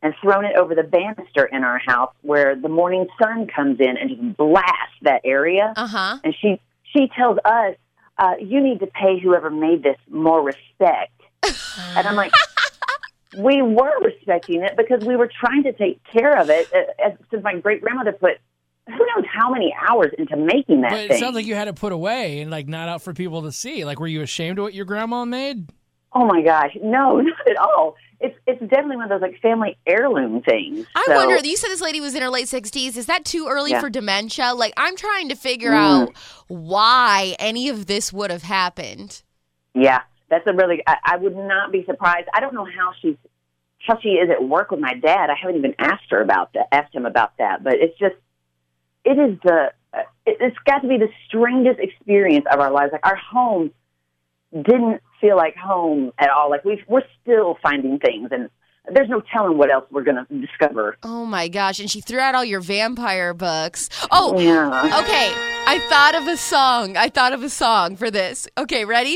and thrown it over the banister in our house where the morning sun comes in and just blasts that area. Uh-huh. And she she tells us, uh, you need to pay whoever made this more respect. And I'm like, we were respecting it because we were trying to take care of it. Uh, as, since my great-grandmother put who knows how many hours into making that But it thing. sounds like you had it put away and like not out for people to see. Like, were you ashamed of what your grandma made? Oh my gosh, no, not at all. It's it's definitely one of those like family heirloom things. I So- wonder, you said this lady was in her late sixties. Is that too early Yeah. for dementia? Like, I'm trying to figure Mm. out why any of this would have happened. Yeah, that's a really. I, I would not be surprised. I don't know how she's how she is at work with my dad. I haven't even asked her about that. Asked him about that, but it's just it is the. It, it's got to be the strangest experience of our lives. Like our home didn't feel like home at all. Like we we're still finding things, and there's no telling what else we're going to discover. Oh my gosh, and she threw out all your vampire books. Oh, Yeah. okay. I thought of a song. I thought of a song for this. Okay, ready?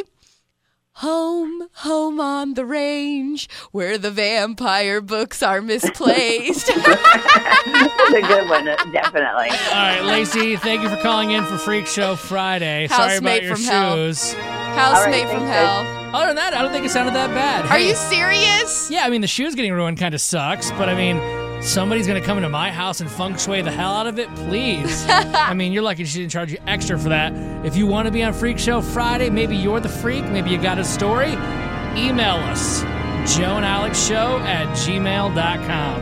Home, home on the range, where the vampire books are misplaced. That's a good one, definitely. All right, Lacey, thank you for calling in for Freak Show Friday. Sorry about Housemate your from hell. shoes. Housemate from hell. Other than that, I don't think it sounded that bad. Are Hey, you serious? Yeah, I mean, the shoes getting ruined kind of sucks, but I mean, somebody's going to come into my house and feng shui the hell out of it, please. I mean, you're lucky she didn't charge you extra for that. If you want to be on Freak Show Friday, maybe you're the freak, maybe you got a story, email us, joe and alex show at gmail dot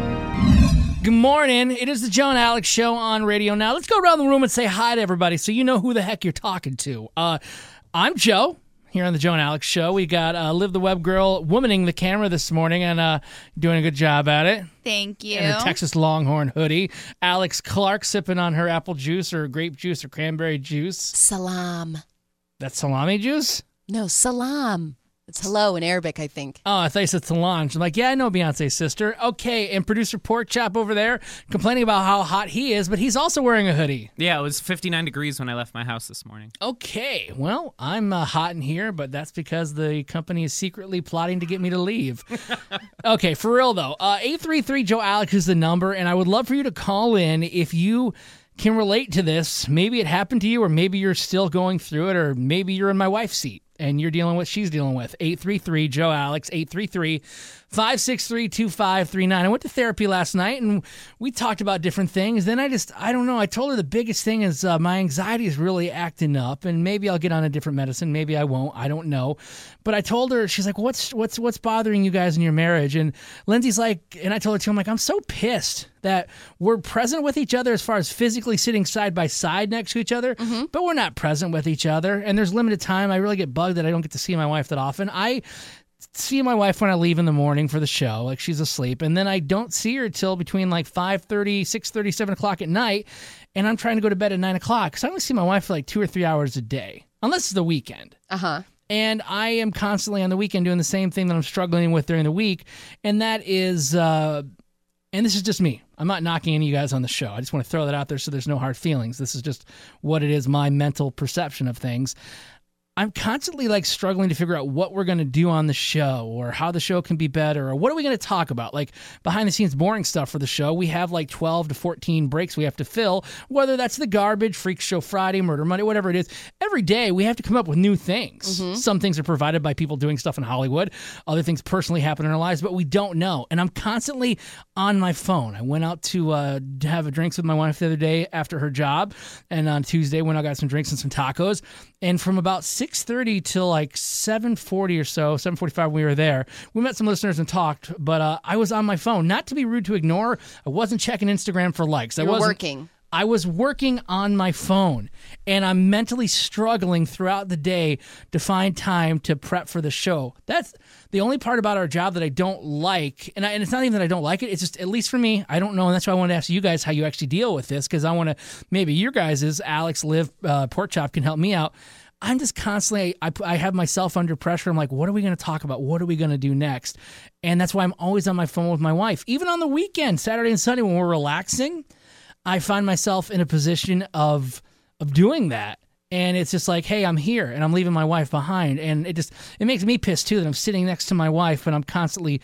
com. Good morning. It is the Joe and Alex Show on radio now. Let's go around the room and say hi to everybody so you know who the heck you're talking to. Uh, I'm Joe. Here on the Joe and Alex Show, we got uh, Liv the Web Girl womaning the camera this morning and uh, doing a good job at it. Thank you. In her Texas Longhorn hoodie. Alex Clark sipping on her apple juice or grape juice or cranberry juice. Salam. That's salami juice? No, salam. It's hello in Arabic, I think. Oh, I thought you said Solange. I'm like, yeah, I know Beyonce's sister. Okay, and producer Pork Chop over there complaining about how hot he is, but he's also wearing a hoodie. Yeah, it was fifty-nine degrees when I left my house this morning. Okay, well, I'm uh, hot in here, but that's because the company is secretly plotting to get me to leave. Okay, for real though, uh, eight three three Joe Alex is the number, and I would love for you to call in if you can relate to this. Maybe it happened to you, or maybe you're still going through it, or maybe you're in my wife's seat and you're dealing with what she's dealing with. eight three three Joe Alex, eight three three, five six three, two five three nine. I went to therapy last night, and we talked about different things. Then I just, I don't know, I told her the biggest thing is uh, my anxiety is really acting up, and maybe I'll get on a different medicine. Maybe I won't. I don't know. But I told her, she's like, what's what's what's bothering you guys in your marriage? And Lindsay's like, and I told her too, I'm like, I'm so pissed that we're present with each other as far as physically sitting side by side next to each other, but we're not present with each other. And there's limited time. I really get bugged that I don't get to see my wife that often. I see my wife when I leave in the morning for the show, like she's asleep, and then I don't see her till between like five thirty, six thirty, seven o'clock at night, and I'm trying to go to bed at nine o'clock because I only see my wife for like two or three hours a day, unless it's the weekend. Uh-huh. And I am constantly on the weekend doing the same thing that I'm struggling with during the week, and that is, uh, and this is just me. I'm not knocking any of you guys on the show. I just want to throw that out there so there's no hard feelings. This is just what it is, my mental perception of things. I'm constantly like struggling to figure out what we're going to do on the show or how the show can be better or what are we going to talk about? Like behind the scenes boring stuff for the show. We have like twelve to fourteen breaks we have to fill, whether that's the garbage, Freak Show Friday, Murder Monday, whatever it is. Every day we have to come up with new things. Mm-hmm. Some things are provided by people doing stuff in Hollywood. Other things personally happen in our lives, but we don't know. And I'm constantly on my phone. I went out to uh, have a drinks with my wife the other day after her job. And on Tuesday went out, got some drinks and some tacos. And from about six thirty till like seven forty or so, seven forty-five when we were there, we met some listeners and talked, but uh, I was on my phone. Not to be rude to ignore, I wasn't checking Instagram for likes. I You were wasn't, working. I was working on my phone, and I'm mentally struggling throughout the day to find time to prep for the show. That's the only part about our job that I don't like, and, I, and it's not even that I don't like it. It's just, at least for me, I don't know, and that's why I wanted to ask you guys how you actually deal with this, because I want to, maybe your guys' is Alex, Liv, uh, Pork Chop can help me out. I'm just constantly, I, I have myself under pressure. I'm like, what are we going to talk about? What are we going to do next? And that's why I'm always on my phone with my wife. Even on the weekend, Saturday and Sunday, when we're relaxing, I find myself in a position of of doing that. And it's just like, hey, I'm here, and I'm leaving my wife behind. And it just, it makes me pissed, too, that I'm sitting next to my wife, and I'm constantly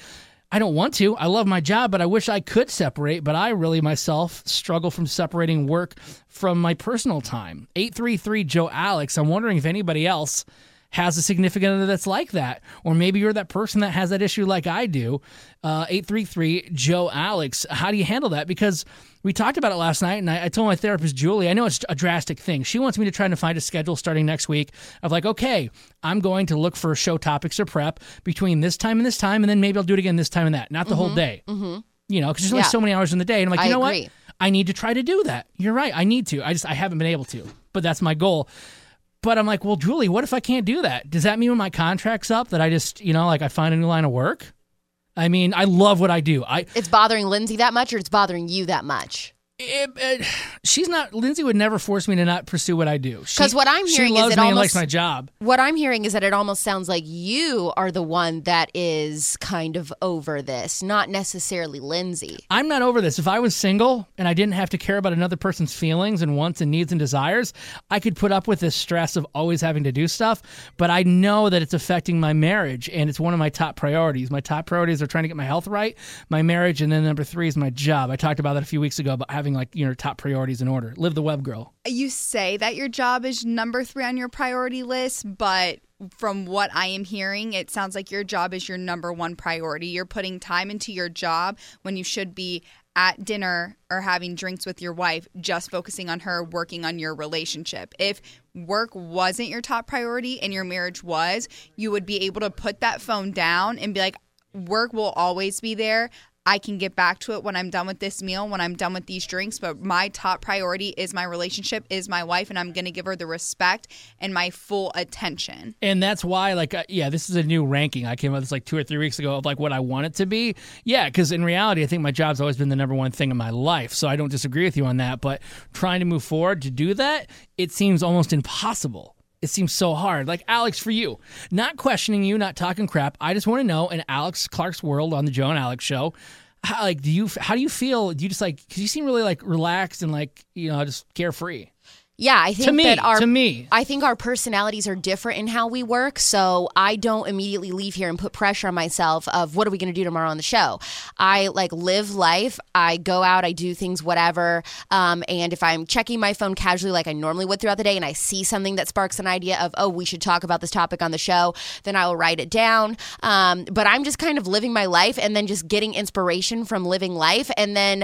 I don't want to. I love my job, but I wish I could separate. But I really myself struggle from separating work from my personal time. eight three three Joe Alex. I'm wondering if anybody else has a significant other that's like that. Or maybe you're that person that has that issue like I do. Uh, eight three three Joe Alex. How do you handle that? Because we talked about it last night, and I, I told my therapist, Julie, I know it's a drastic thing. She wants me to try to find a schedule starting next week of like, okay, I'm going to look for show topics or prep between this time and this time, and then maybe I'll do it again this time and that. Not the Mm-hmm. whole day. Mm-hmm. You know, because there's only Yeah. so many hours in the day. And I'm like, I you know agree. what? I need to try to do that. You're right. I need to. I just I haven't been able to. But that's my goal. But I'm like, well, Julie, what if I can't do that? Does that mean when my contract's up that I just, you know, like I find a new line of work? I mean, I love what I do. I It's bothering Lindsay that much, or it's bothering you that much? it, it, she's not. Lindsay would never force me to not pursue what I do. Because what I'm hearing she loves is it me almost and likes my job. What I'm hearing is that it almost sounds like you are the one that is kind of over this, not necessarily Lindsay. I'm not over this. If I was single and I didn't have to care about another person's feelings and wants and needs and desires, I could put up with this stress of always having to do stuff. But I know that it's affecting my marriage, and it's one of my top priorities. My top priorities are trying to get my health right, my marriage, and then number three is my job. I talked about that a few weeks ago about having like you know top priorities in order. Live the web, girl. You say that your job is number three on your priority list, but from what I am hearing, it sounds like your job is your number one priority. You're putting time into your job when you should be at dinner or having drinks with your wife, just focusing on her, working on your relationship. If work wasn't your top priority and your marriage was, you would be able to put that phone down and be like, work will always be there. I can get back to it when I'm done with this meal, when I'm done with these drinks, but my top priority is my relationship, is my wife, and I'm going to give her the respect and my full attention. And that's why, like, uh, yeah, this is a new ranking. I came up with this like two or three weeks ago of like what I want it to be. Yeah, because in reality, I think my job's always been the number one thing in my life. So I don't disagree with you on that. But trying to move forward to do that, it seems almost impossible. It seems so hard. Like, Alex, for you, not questioning you, not talking crap. I just want to know, in Alex Clark's world on the Joe and Alex show, how, like, do you, how do you feel? Do you just like, because you seem really like relaxed and like, you know, just carefree. Yeah, I think To me, that our to me. I think our personalities are different in how we work, so I don't immediately leave here and put pressure on myself of what are we going to do tomorrow on the show. I like live life. I go out, I do things, whatever. Um, and if I'm checking my phone casually like I normally would throughout the day, and I see something that sparks an idea of, oh, we should talk about this topic on the show, then I will write it down. Um, but I'm just kind of living my life and then just getting inspiration from living life, and then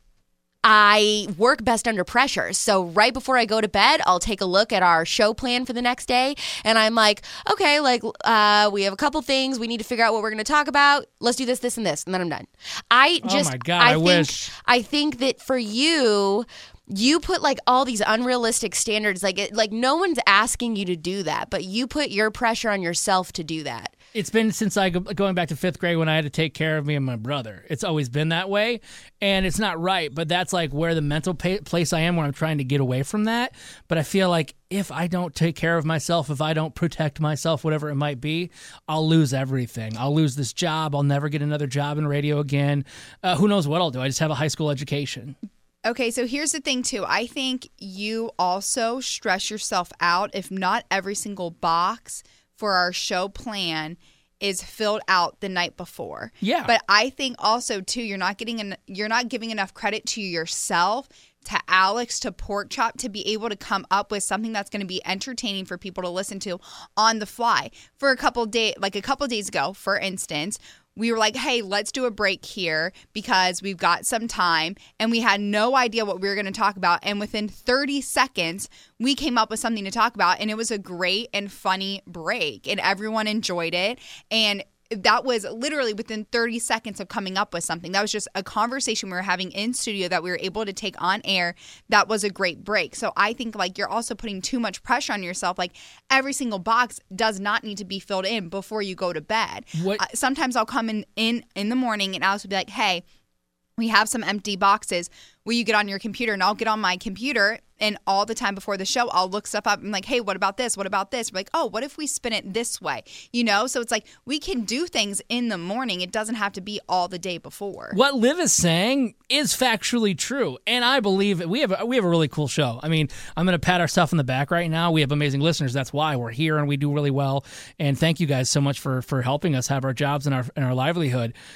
I work best under pressure. So right before I go to bed, I'll take a look at our show plan for the next day. And I'm like, okay, like uh, we have a couple things. We need to figure out what we're going to talk about. Let's do this, this, and this. And then I'm done. I just, oh my God, I, I, think, wish. I think that for you, you put like all these unrealistic standards. Like, it, like no one's asking you to do that, but you put your pressure on yourself to do that. It's been since I go, going back to fifth grade when I had to take care of me and my brother. It's always been that way, and it's not right. But that's like where the mental pa- place I am, where I'm trying to get away from that. But I feel like if I don't take care of myself, if I don't protect myself, whatever it might be, I'll lose everything. I'll lose this job. I'll never get another job in radio again. Uh, who knows what I'll do? I just have a high school education. Okay, so here's the thing, too. I think you also stress yourself out if not every single box for our show plan is filled out the night before. Yeah. But I think also, too, you're not getting en- you're not giving enough credit to yourself, to Alex, to Pork Chop, to be able to come up with something that's going to be entertaining for people to listen to on the fly. For a couple days, like a couple days ago, for instance, we were like, hey, let's do a break here because we've got some time, and we had no idea what we were going to talk about. And within thirty seconds, we came up with something to talk about, and it was a great and funny break, and everyone enjoyed it. And that was literally within thirty seconds of coming up with something. That was just a conversation we were having in studio that we were able to take on air. That was a great break. So I think like you're also putting too much pressure on yourself. Like every single box does not need to be filled in before you go to bed. What? Uh, sometimes I'll come in, in in the morning and Alex will be like, hey, we have some empty boxes. Will you get on your computer? And I'll get on my computer, and all the time before the show, I'll look stuff up. I'm like, hey, what about this? What about this? We're like, oh, what if we spin it this way? You know? So it's like we can do things in the morning. It doesn't have to be all the day before. What Liv is saying is factually true, and I believe it. we have a, we have a really cool show. I mean, I'm going to pat ourselves on the back right now. We have amazing listeners. That's why we're here, and we do really well. And thank you guys so much for for helping us have our jobs and our and our livelihood.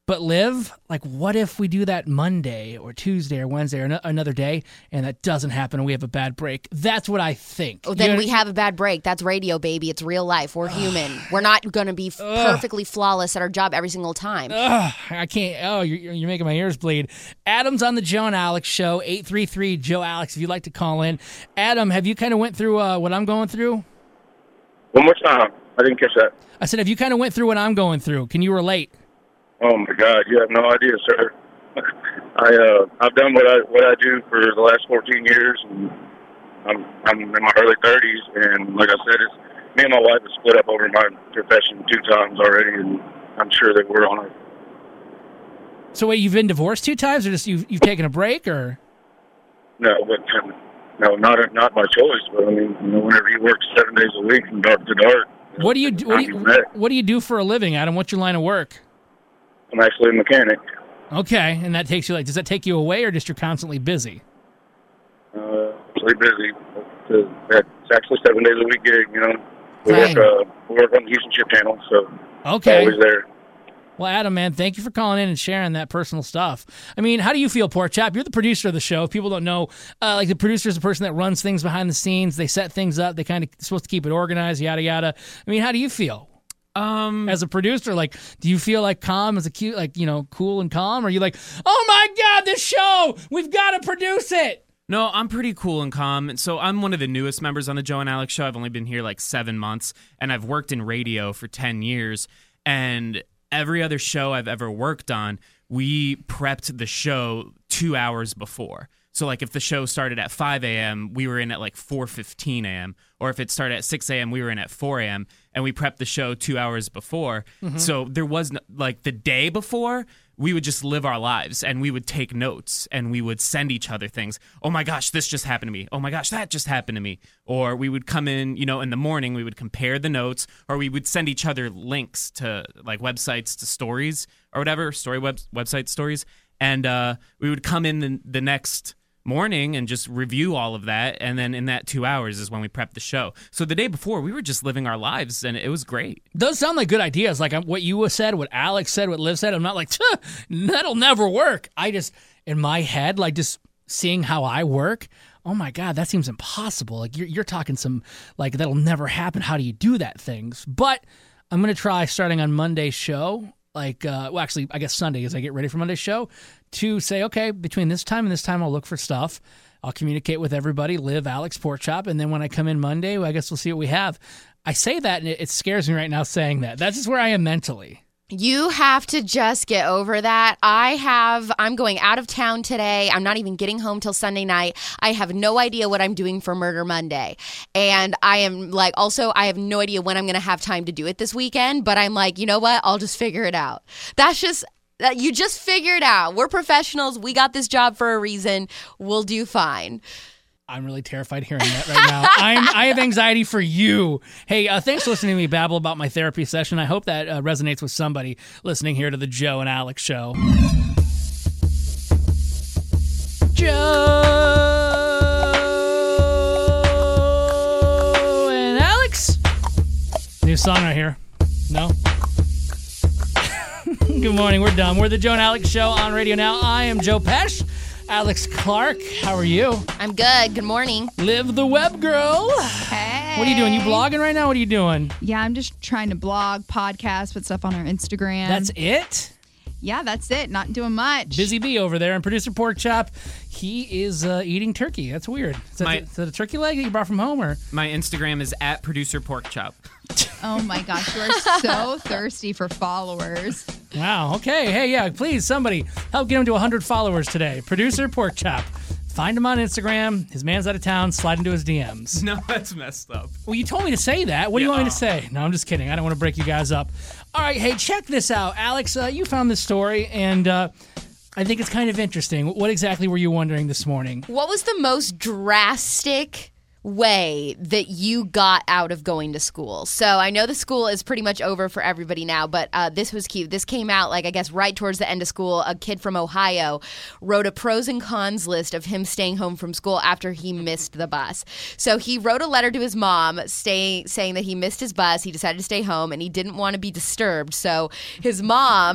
But Liv, like, what if we do that Monday or Tuesday or Wednesday or no- another day, and that doesn't happen and we have a bad break? That's what I think. Oh, then You know- we have a bad break. That's radio, baby. It's real life. We're human. We're not going to be f- perfectly flawless at our job every single time. Ugh, I can't. Oh, you're, you're making my ears bleed. Adam's on the Joe and Alex show, eight three three Joe Alex, if you'd like to call in. Adam, have you kind of went through uh, what I'm going through? One more time. I didn't catch that. I said, have you kind of went through what I'm going through? Can you relate? Oh my God, you have no idea, sir. I uh, I've done what I what I do for the last fourteen years, and I'm I'm in my early thirties, and like I said, it's me and my wife have split up over my profession two times already, and I'm sure that we're on it. So wait, you've been divorced two times, or just you've you've taken a break, or? No, but um, no, not not my choice. But I mean, you know, whenever you work seven days a week from dark to dark, What do you do? What do you, what do you do for a living, Adam? What's your line of work? I'm actually a mechanic. Okay, and that takes you like, does that take you away, or just you're constantly busy? Uh, really busy. It's, it's actually seven days a week gig. You know, we Dang. work uh, we work on the Houston Ship Channel, so Okay. always there. Well, Adam, man, thank you for calling in and sharing that personal stuff. I mean, how do you feel, Pork Chop? You're the producer of the show. If people don't know, uh, like the producer is the person that runs things behind the scenes. They set things up. They kind of supposed to keep it organized, yada yada. I mean, how do you feel? Um, as a producer, like, do you feel like calm as a cute, like, you know, cool and calm? Or are you like, oh my God, this show, we've got to produce it? No, I'm pretty cool and calm. So I'm one of the newest members on the Joe and Alex show. I've only been here like seven months, and I've worked in radio for ten years. And every other show I've ever worked on, we prepped the show two hours before. So, like, if the show started at five a.m., we were in at, like, four fifteen a.m., or if it started at six a.m., we were in at four a.m., and we prepped the show two hours before. Mhm. So there was, no, like, the day before, we would just live our lives, and we would take notes, and we would send each other things. Oh, my gosh, this just happened to me. Oh, my gosh, that just happened to me. Or we would come in, you know, in the morning, we would compare the notes, or we would send each other links to, like, websites to stories or whatever, story web, website stories. And uh, we would come in the, the next morning and just review all of that, and then in that two hours is when we prepped the show. So the day before, we were just living our lives, and it was great. Those sound like good ideas. Like um, what you said, what Alex said, what Liv said. I'm not like, "Tuh, that'll never work. I just, in my head, like just seeing how I work, oh my God, that seems impossible. Like you're, you're talking some, like that'll never happen. How do you do that things? But I'm going to try starting on Monday's show. Like, uh, well, actually, I guess Sunday as I get ready for Monday's show, to say, okay, between this time and this time, I'll look for stuff. I'll communicate with everybody, Liv, Alex, Pork Chop, and then when I come in Monday, well, I guess we'll see what we have. I say that, and it, it scares me right now saying that. That's just where I am mentally. You have to just get over that. I have, I'm going out of town today. I'm not even getting home till Sunday night. I have no idea what I'm doing for Murder Monday. And I am like, also, I have no idea when I'm going to have time to do it this weekend. But I'm like, you know what? I'll just figure it out. That's just, that you just figure it out. We're professionals. We got this job for a reason. We'll do fine. I'm really terrified hearing that right now. I'm, I have anxiety for you. Hey, uh, thanks for listening to me babble about my therapy session. I hope that uh, resonates with somebody listening here to the Joe and Alex show. Joe and Alex? New song right here. No? Good morning. We're done. We're the Joe and Alex show on radio now. I am Joe Pesh. Alex Clark, how are you? I'm good. Good morning. Liv the web girl. Hey. What are you doing? You blogging right now? What are you doing? Yeah, I'm just trying to blog, podcast, put stuff on our Instagram. That's it? Yeah, that's it. Not doing much. Busy bee over there. And producer Pork Chop, he is uh, eating turkey. That's weird. Is that, My- is that a turkey leg that you brought from home? Or? My Instagram is at producer pork chop. Oh my gosh, you are so thirsty for followers. Wow. Okay. Hey, yeah, please, somebody help get him to one hundred followers today. Producer Pork Chop. Find him on Instagram. His man's out of town. Slide into his D Ms. No, that's messed up. Well, you told me to say that. What do you Yeah. want me to say? No, I'm just kidding. I don't want to break you guys up. All right. Hey, check this out. Alex, uh, you found this story, and uh, I think it's kind of interesting. What exactly were you wondering this morning? What was the most drastic way that you got out of going to school. So I know the school is pretty much over for everybody now, but uh, this was cute. This came out, like, I guess, right towards the end of school. A kid from Ohio wrote a pros and cons list of him staying home from school after he missed the bus. So he wrote a letter to his mom stay, saying that he missed his bus. He decided to stay home, and he didn't want to be disturbed. So his mom,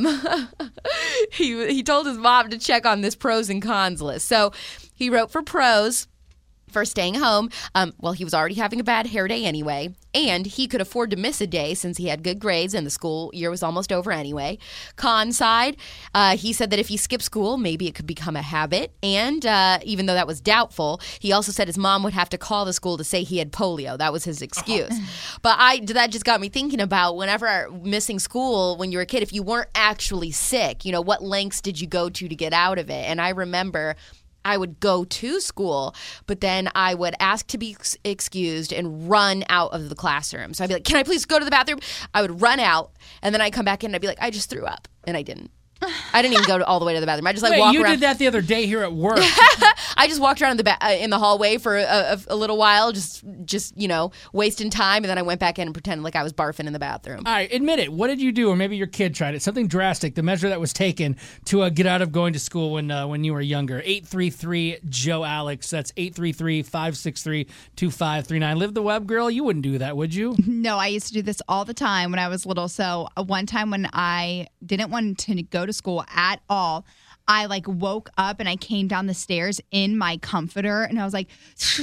he, he told his mom to check on this pros and cons list. So he wrote for pros for staying home. Um, well, he was already having a bad hair day anyway, and he could afford to miss a day since he had good grades and the school year was almost over anyway. Con side, uh, he said that if he skipped school, maybe it could become a habit, and uh, even though that was doubtful, he also said his mom would have to call the school to say he had polio. That was his excuse. But I that just got me thinking about whenever missing school when you were a kid, if you weren't actually sick, you know, what lengths did you go to to get out of it? And I remember I would go to school, but then I would ask to be ex- excused and run out of the classroom. So I'd be like, can I please go to the bathroom? I would run out, and then I'd come back in, and I'd be like, I just threw up, and I didn't. I didn't even go to, all the way to the bathroom. I just like Wait, walk you around. did that the other day here at work. I just walked around in the ba- uh, in the hallway for a, a, a little while, just just you know, wasting time, and then I went back in and pretended like I was barfing in the bathroom. All right, admit it. What did you do, or maybe your kid tried it? Something drastic. The measure that was taken to uh, get out of going to school when uh, when you were younger. eight three three Joe Alex. That's eight three three, five six three, two five three nine. Live the web, girl. You wouldn't do that, would you? No, I used to do this all the time when I was little. So uh, one time when I didn't want to go to school at all, I like woke up and I came down the stairs in my comforter and I was like,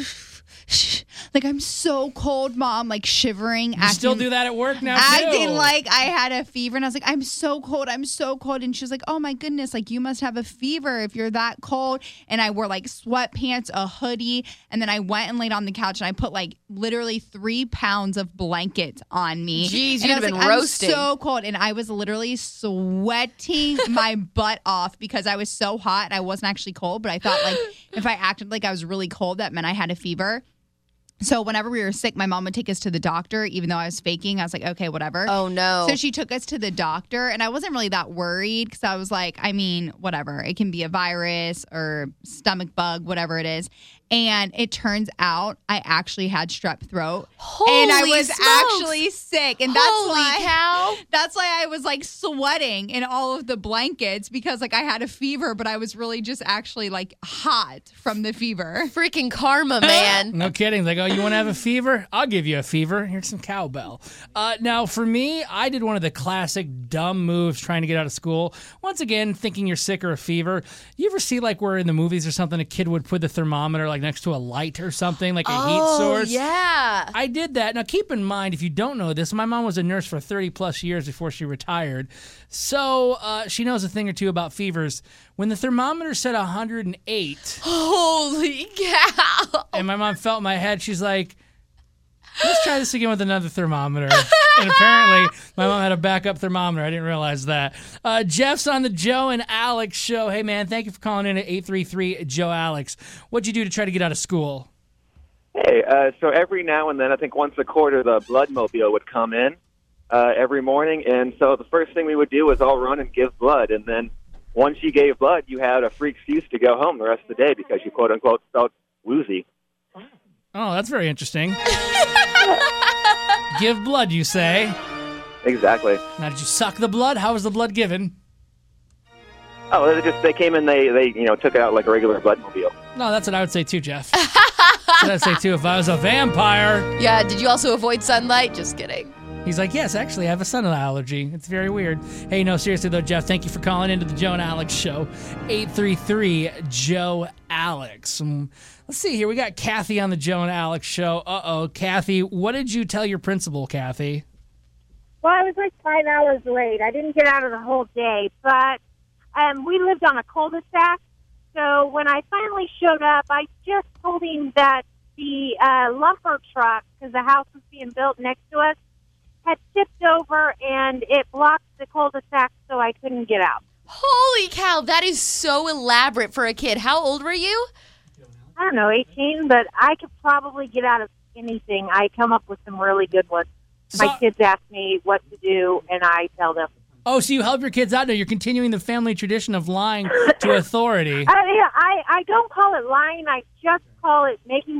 like, I'm so cold, Mom, like shivering. You acting, still do that at work now, too? Acting like I had a fever. And I was like, I'm so cold. I'm so cold. And she was like, oh, my goodness, like, you must have a fever if you're that cold. And I wore, like, sweatpants, a hoodie. And then I went and laid on the couch and I put, like, literally three pounds of blankets on me. Jeez, and you'd I have was been like, roasting. I'm so cold. And I was literally sweating my butt off because I was so hot and I wasn't actually cold. But I thought, like, if I acted like I was really cold, that meant I had a fever. So whenever we were sick, my mom would take us to the doctor, even though I was faking. I was like, okay, whatever. Oh, no. So she took us to the doctor, and I wasn't really that worried because I was like, I mean, whatever. It can be a virus or stomach bug, whatever it is. And it turns out I actually had strep throat. Holy and I was smokes. actually sick. And that's Holy why cow. That's why I was like sweating in all of the blankets because like I had a fever, but I was really just actually like hot from the fever. Freaking karma, man. No kidding. They go, you want to have a fever? I'll give you a fever. Here's some cowbell. Uh, now, for me, I did one of the classic dumb moves trying to get out of school. Once again, thinking you're sick or a fever. You ever see, like, where in the movies or something, a kid would put the thermometer, like, next to a light or something, like a oh, heat source? yeah. I did that. Now, keep in mind, if you don't know this, my mom was a nurse for thirty-plus years before she retired. So uh, she knows a thing or two about fevers. When the thermometer said one hundred eight... Holy cow. And my mom felt my head. She's like, let's try this again with another thermometer. And apparently, my mom had a backup thermometer. I didn't realize that. Uh, Jeff's on the Joe and Alex show. Hey, man, thank you for calling in at eight three three Joe Alex. What'd you do to try to get out of school? Hey, uh, so every now and then, I think once a quarter, the bloodmobile would come in uh, every morning. And so the first thing we would do was all run and give blood. And then once you gave blood, you had a free excuse to go home the rest of the day because you, quote-unquote, felt woozy. Oh, that's very interesting. Give blood, you say? Exactly. Now, did you suck the blood? How was the blood given? Oh, they just they came in, they, they you know, took it out like a regular bloodmobile. No, that's what I would say too, Jeff. That's what I'd say too if I was a vampire. Yeah, did you also avoid sunlight? Just kidding. He's like, yes, actually, I have a sun allergy. It's very weird. Hey, no, seriously, though, Jeff, thank you for calling into the Joe and Alex show. eight three three Joe Alex. Um, let's see here. We got Kathy on the Joe and Alex show. Uh-oh, Kathy, what did you tell your principal, Kathy? Well, I was like five hours late. I didn't get out of the whole day, but um, we lived on a cul-de-sac. So when I finally showed up, I just told him that the uh, lumber truck, because the house was being built next to us, had tipped over and it blocked the cul-de-sac so I couldn't get out. Holy cow, that is so elaborate for a kid. How old were you? I don't know, eighteen, but I could probably get out of anything. I come up with some really good ones. So- My kids ask me what to do, and I tell them. Oh, so you help your kids out now. You're continuing the family tradition of lying to authority. I, I, I don't call it lying. I just call it making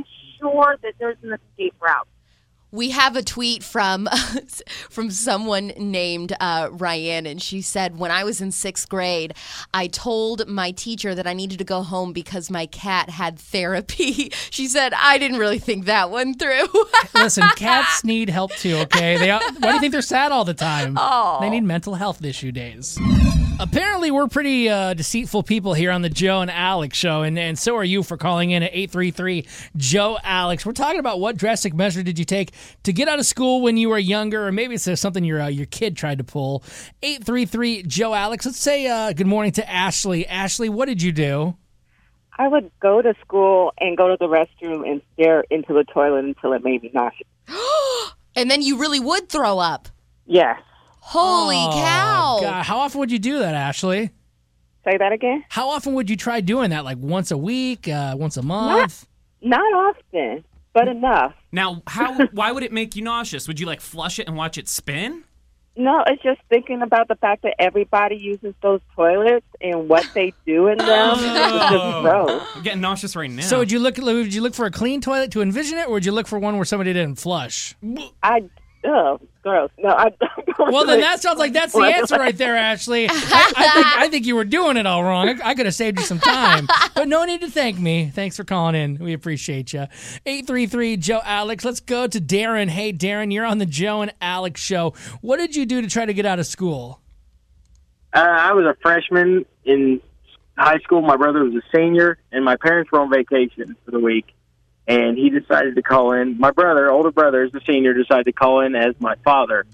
sure that there's an escape route. We have a tweet from from someone named uh, Ryan, and she said, when I was in sixth grade, I told my teacher that I needed to go home because my cat had therapy. She said, I didn't really think that one through. Listen, cats need help too, okay? They, why do you think they're sad all the time? Oh. They need mental health issue days. Apparently, we're pretty uh, deceitful people here on the Joe and Alex show, and, and so are you for calling in at eight three three, Joe Alex. We're talking about what drastic measure did you take to get out of school when you were younger, or maybe it's something your uh, your kid tried to pull. eight three three, Joe Alex. Let's say uh, good morning to Ashley. Ashley, what did you do? I would go to school and go to the restroom and stare into the toilet until it made me nauseous. And then you really would throw up. Yes. Holy Oh, cow. God. How often would you do that, Ashley? Say that again? How often would you try doing that? Like once a week, uh, once a month? Not, not often, but enough. Now, how? Why would it make you nauseous? Would you like flush it and watch it spin? No, it's just thinking about the fact that everybody uses those toilets and what they do in them. It's just gross. I'm getting nauseous right now. So would you look? Would you look for a clean toilet to envision it, or would you look for one where somebody didn't flush? I oh, gross. No, I don't. Well, then that sounds like that's the answer right there, Ashley. I, I think I think you were doing it all wrong. I, I could have saved you some time, but no need to thank me. Thanks for calling in. We appreciate you. eight three three, Joe Alex. Let's go to Darren. Hey, Darren, you're on the Joe and Alex show. What did you do to try to get out of school? Uh, I was a freshman in high school. My brother was a senior, and my parents were on vacation for the week. And he decided to call in. My brother, older brother, is the senior, decided to call in as my father.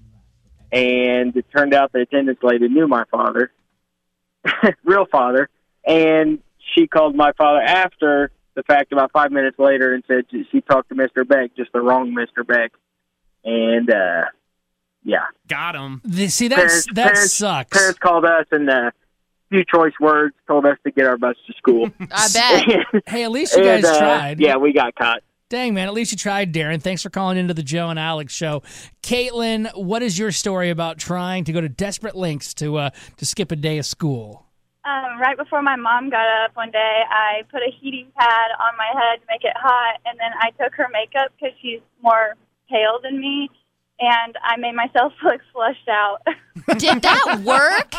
And it turned out the attendance lady knew my father, real father. And she called my father after the fact about five minutes later and said she talked to Mister Beck, just the wrong Mister Beck. And, uh, yeah. Got him. The, see, that's, Parents- that parents- sucks. Parents called us and uh, few choice words told us to get our bus to school. I bet. Hey, at least you guys And, uh, tried. Yeah, we got caught. Dang, man, at least you tried, Darren. Thanks for calling into the Joe and Alex show. Caitlin, what is your story about trying to go to desperate lengths to uh, to skip a day of school? Um, right before my mom got up one day, I put a heating pad on my head to make it hot, and then I took her makeup because she's more pale than me, and I made myself look flushed out. Did that work?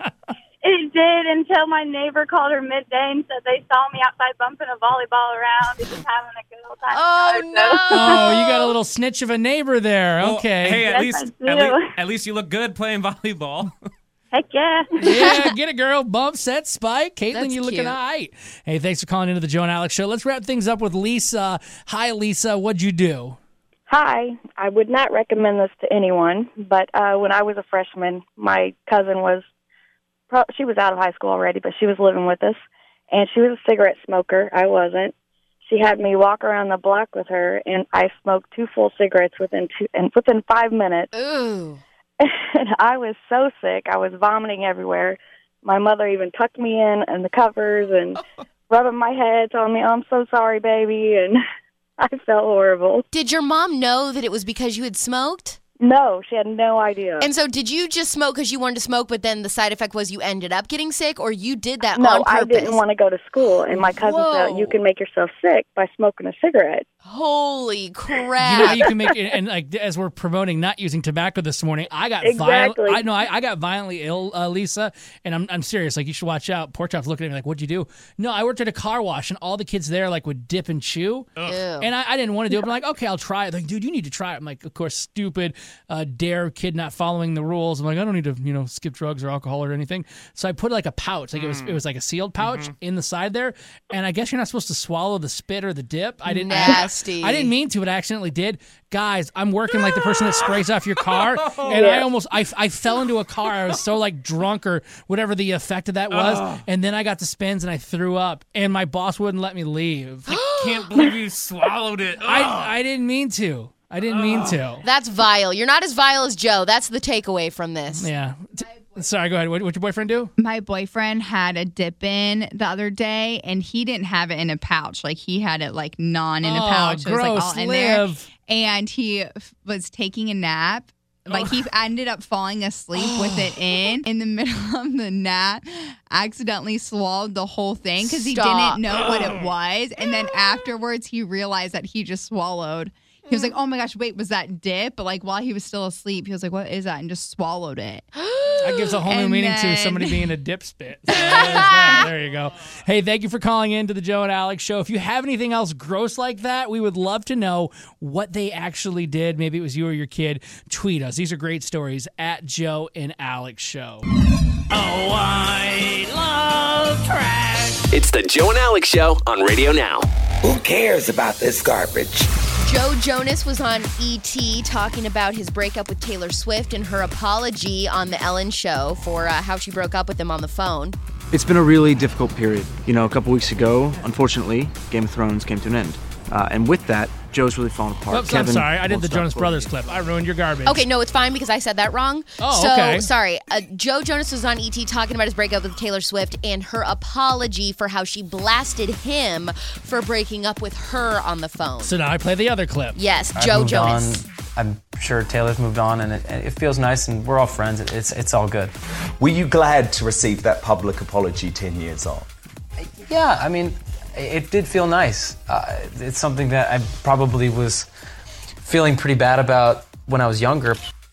It did, until my neighbor called her midday and said they saw me outside bumping a volleyball around and just having a good old time. Oh, no. Oh, you got a little snitch of a neighbor there. Well, Okay. Hey, at Yes, least I at, do. le- at least you look good playing volleyball. Heck yeah. Yeah, get it, girl. Bump, set, spike. Caitlin, That's you looking cute. all right. Hey, thanks for calling into the Joe and Alex show. Let's wrap things up with Lisa. Hi, Lisa. What'd you do? Hi. I would not recommend this to anyone, but uh, when I was a freshman, my cousin was, pro- she was out of high school already, but she was living with us, and she was a cigarette smoker. I wasn't. She had me walk around the block with her, and I smoked two full cigarettes within two, and within five minutes. Ooh. And I was so sick. I was vomiting everywhere. My mother even tucked me in in the covers and rubbing my head, telling me, oh, I'm so sorry, baby. And I felt horrible. Did your mom know that it was because you had smoked? No, she had no idea. And so did you just smoke because you wanted to smoke, but then the side effect was you ended up getting sick, or you did that no, on I purpose? didn't want to go to school. And my cousin Whoa. said, you can make yourself sick by smoking a cigarette. Holy crap. You know how you can make it, and like as we're promoting not using tobacco this morning, I got violent. Exactly. I know I, I got violently ill, uh, Lisa, and I'm I'm serious. Like you should watch out. Pork Chop's looking at me like, "What'd you do?" No, I worked at a car wash, and all the kids there like would dip and chew, Ew. and I, I didn't want to do it. But I'm like, okay, I'll try it. Like, dude, you need to try it. I'm like, of course, stupid uh, dare kid not following the rules. I'm like, I don't need to, you know, skip drugs or alcohol or anything. So I put like a pouch, like it was it was like a sealed pouch Mm-hmm. in the side there, and I guess you're not supposed to swallow the spit or the dip. I didn't. Nasty. I, I didn't mean to, but I accidentally did. Guys, I'm working like the person that sprays off your car, and I Yeah. almost I, I fell into a car. I was so like drunk or whatever the effect of that was, Oh. and then I got the spins and I threw up, and my boss wouldn't let me leave. Can't believe you swallowed it. I I didn't mean to. I didn't mean to. That's vile. You're not as vile as Joe. That's the takeaway from this. Yeah. T- Sorry, go ahead. What what'd your boyfriend do? My boyfriend had a dip in the other day, and he didn't have it in a pouch. Like he had it like non in a Oh, pouch. It was like gross. all in there. Liv. And he f- was taking a nap Like he ended up falling asleep with it in in the middle of the nap, accidentally swallowed the whole thing because he Stop. didn't know what it was. And then afterwards, he realized that he just swallowed. He was like, oh my gosh, wait, was that dip? But like while he was still asleep, he was like, what is that? And just swallowed it. That gives a whole new And meaning then- to somebody being a dip spit. So there's that. There you go. Hey, thank you for calling in to the Joe and Alex show. If you have anything else gross like that, we would love to know what they actually did. Maybe it was you or your kid. Tweet us. These are great stories at Joe and Alex show. Oh, I love trash. It's the Joe and Alex Show on Radio Now. Who cares about this garbage? Joe Jonas was on E T talking about his breakup with Taylor Swift and her apology on the Ellen show for uh, how she broke up with him on the phone. It's been a really difficult period. You know, a couple weeks ago, unfortunately, Game of Thrones came to an end. Uh, and with that, Joe's really fallen apart. Oops, I'm Kevin sorry. I did won't the stop Jonas quoting Brothers me. clip. I ruined your garbage. Okay, no, it's fine because I said that wrong. Oh, so, okay. sorry. Uh, Joe Jonas was on E T talking about his breakup with Taylor Swift and her apology for how she blasted him for breaking up with her on the phone. So now I play the other clip. Yes, I've Joe moved Jonas. on. I'm sure Taylor's moved on, and it, it feels nice, and we're all friends. It's it's all good. Were you glad to receive that public apology ten years on? Yeah, I mean, it did feel nice. Uh, it's something that I probably was feeling pretty bad about when I was younger.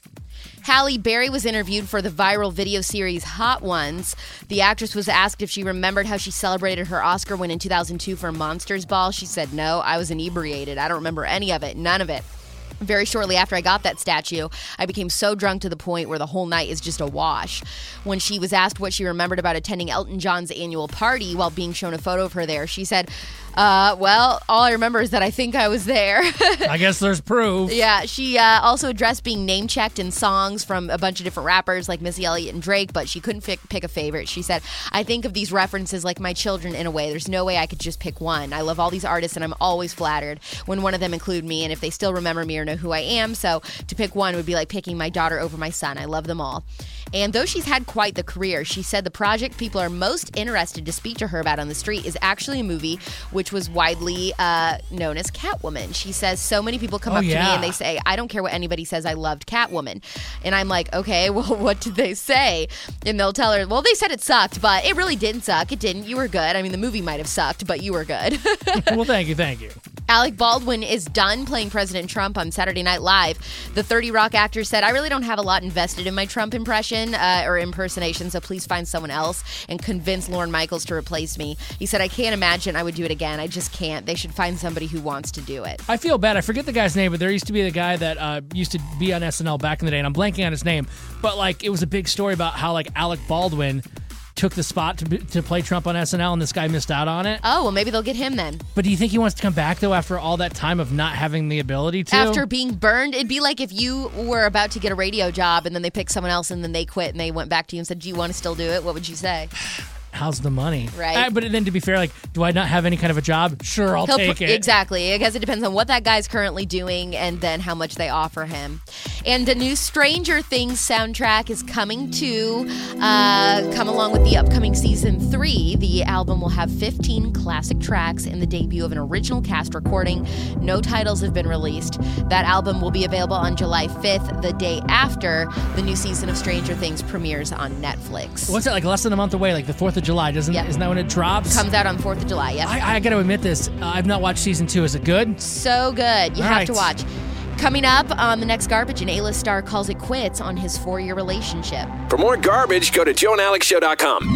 Halle Berry was interviewed for the viral video series Hot Ones. The actress was asked if she remembered how she celebrated her Oscar win in two thousand two for Monsters Ball. She said, no, I was inebriated. I don't remember any of it, none of it. Very shortly after I got that statue, I became so drunk to the point where the whole night is just a wash. When she was asked what she remembered about attending Elton John's annual party while being shown a photo of her there, she said, uh, well, all I remember is that I think I was there. I guess there's proof. Yeah, she uh, also addressed being name-checked in songs from a bunch of different rappers like Missy Elliott and Drake, but she couldn't pick, pick a favorite. She said, I think of these references like my children in a way. There's no way I could just pick one. I love all these artists, and I'm always flattered when one of them include me, and if they still remember me or know who I am, so to pick one would be like picking my daughter over my son. I love them all. And though she's had quite the career, she said the project people are most interested to speak to her about on the street is actually a movie which was widely uh, known as Catwoman. She says so many people come Oh, up to yeah. me and they say, I don't care what anybody says, I loved Catwoman. And I'm like, okay, well, what did they say? And they'll tell her, well, they said it sucked, but it really didn't suck. It didn't. You were good. I mean, the movie might have sucked, but you were good. Well, thank you, thank you. Alec Baldwin is done playing President Trump on Saturday Night Live. The thirty Rock actor said, I really don't have a lot invested in my Trump impression uh, or impersonation, so please find someone else and convince Lorne Michaels to replace me. He said, I can't imagine I would do it again. I just can't. They should find somebody who wants to do it. I feel bad. I forget the guy's name, but there used to be the guy that uh, used to be on S N L back in the day, and I'm blanking on his name. But like, it was a big story about how like Alec Baldwin took the spot to to play Trump on S N L, and this guy missed out on it. Oh, well, maybe they'll get him then. But do you think he wants to come back though after all that time of not having the ability to? After being burned, it'd be like if you were about to get a radio job and then they picked someone else and then they quit and they went back to you and said, do you want to still do it? What would you say? How's the money? Right. Uh, but then to be fair, like, do I not have any kind of a job? Sure, I'll He'll take pr- it. Exactly. I guess it depends on what that guy's currently doing and then how much they offer him. And the new Stranger Things soundtrack is coming to uh, come along with the upcoming season three. The album will have fifteen classic tracks and the debut of an original cast recording. No titles have been released. That album will be available on July fifth, the day after the new season of Stranger Things premieres on Netflix. What's it, like less than a month away, like the fourth of July, doesn't Yep. isn't that when it drops? Comes out on fourth of July, yeah. I, I gotta admit this, uh, I've not watched season two. Is it good? So good. You All have right. to watch. Coming up on the next Garbage, an A-list star calls it quits on his four-year relationship. For more garbage, go to joe and alex show dot com.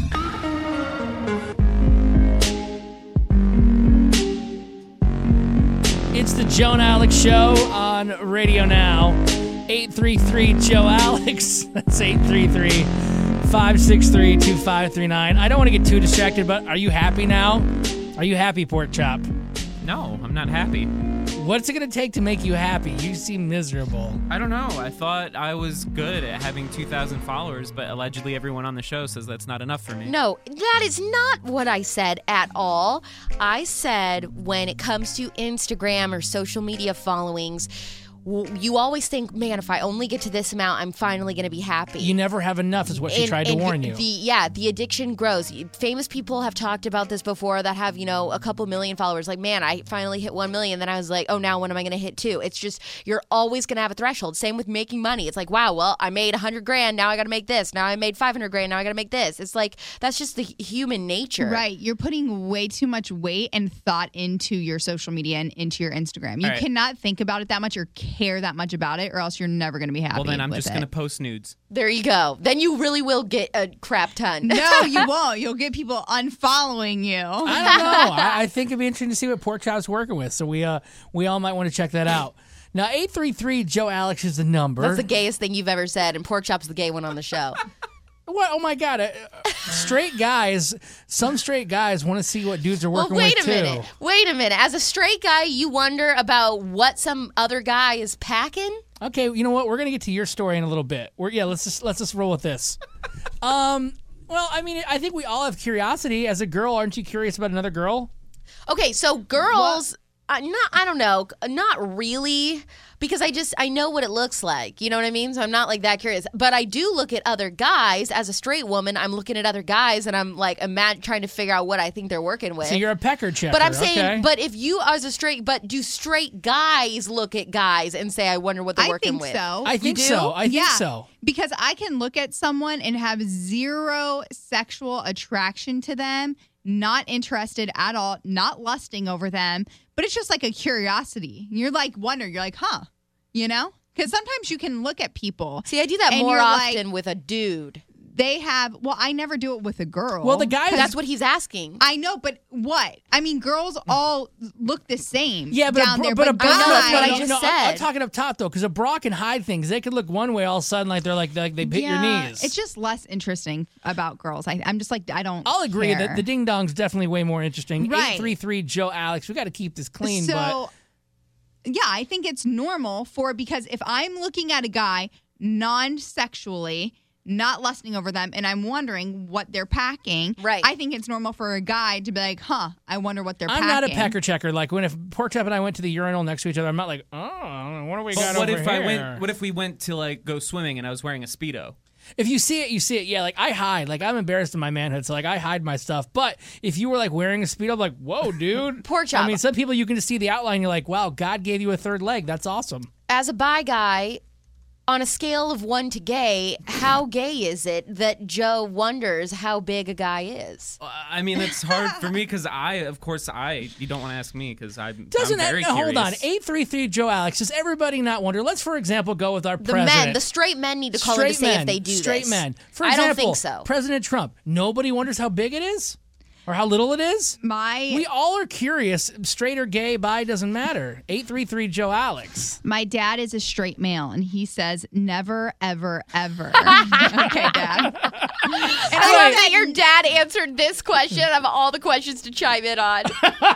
It's the Joe and Alex Show on Radio Now. eight three three Joe Alex. That's eight three three, five six three, two five three nine. I don't want to get too distracted, but are you happy now? Are you happy, Pork Chop? No, I'm not happy. What's it going to take to make you happy? You seem miserable. I don't know. I thought I was good at having two thousand followers, but allegedly everyone on the show says that's not enough for me. No, that is not what I said at all. I said when it comes to Instagram or social media followings, w- you always think, man, if I only get to this amount, I'm finally going to be happy. You never have enough is what she And- tried to and warn you. The, yeah, the addiction grows. Famous people have talked about this before that have, you know, a couple million followers. Like, man, I finally hit one million. Then I was like, oh, now when am I going to hit two? It's just, you're always going to have a threshold. Same with making money. It's like, wow, well, I made one hundred grand. Now I got to make this. Now I made five hundred grand. Now I got to make this. It's like, that's just the human nature. Right. You're putting way too much weight and thought into your social media and into your Instagram. You All right. cannot think about it that much or care that much about it, or else you're never going to be happy. Well, then I'm with just it. going to post nudes. There you go. Then you really will get a crap ton. No, you won't. You'll get people unfollowing you. I don't know. I, I think it'd be interesting to see what Pork Chop's working with. So we uh we all might want to check that out. Now, eight three three Joe Alex is the number. That's the gayest thing you've ever said, and Pork Chop's the gay one on the show. What? Oh my God! Uh, uh, straight guys, some straight guys want to see what dudes are Well, working wait with a too. minute. Wait a minute. As a straight guy, you wonder about what some other guy is packing? Okay, you know what? We're gonna get to your story in a little bit. We're, yeah, let's just let's just roll with this. um, well, I mean, I think we all have curiosity. As a girl, aren't you curious about another girl? Okay, so girls, uh, not I don't know, not really, because I just I know what it looks like. You know what I mean? So I'm not like that curious. But I do look at other guys as a straight woman. I'm looking at other guys, and I'm like, imagine trying to figure out what I think they're working with. So you're a pecker checker. But I'm saying, okay. but if you as a straight, but do straight guys look at guys and say, I wonder what they're I working think with? so. I think You do? so. I think yeah, so. because I can look at someone and have zero sexual attraction to them, not interested at all, not lusting over them, but it's just like a curiosity. You're like wonder, you're like, huh, you know? Because sometimes you can look at people. See, I do that and more you're like, often with a dude. They have, well, I never do it with a girl. Well, the guys- That's what he's asking. I know, but what? I mean, girls all look the same Yeah, but down a, bra- there, but, but, a bra, guys, no, no, what I no, just no, I'm, I'm said. talking up top though, because a bra can hide things. They could look one way, all of a sudden, like they're like, like they hit your yeah, knees. it's just less interesting about girls. I, I'm just like, I don't I'll agree care. that the ding dong's definitely way more interesting. Right. eight three three Joe Alex. We got to keep this clean, so, but yeah, I think it's normal for, because if I'm looking at a guy non-sexually, not lusting over them, and I'm wondering what they're packing, right? I think it's normal for a guy to be like, huh, I wonder what they're I'm packing. not a pecker checker. Like when if Pork Chop and I went to the urinal next to each other, I'm not like, oh, what do we got But what over if here? I went? What if we went to like go swimming and I was wearing a Speedo? If you see it, you see it. Yeah, like I hide. Like I'm embarrassed in my manhood, so like I hide my stuff. But if you were like wearing a Speedo, I'm like, whoa, dude. Pork Chop. I mean, some people you can just see the outline. You're like, wow, God gave you a third leg. That's awesome. As a bi guy, on a scale of one to gay, how gay is it that Joe wonders how big a guy is? I mean, it's hard for me because I, of course, I. You don't want to ask me because I'm, Doesn't I'm very that, curious. hold on? eight three three Joe Alex. Does everybody not wonder? Let's, for example, go with our The president. men, the straight men need to call straight in to say men, if they do straight this. men. For I example, don't think so. President Trump. Nobody wonders how big it is or how little it is. My we all are curious. Straight or gay, bi doesn't matter. eight three three Joe Alex. My dad is a straight male, and he says never, ever, ever. Okay, Dad. And I love that your dad answered this question of all the questions to chime in on.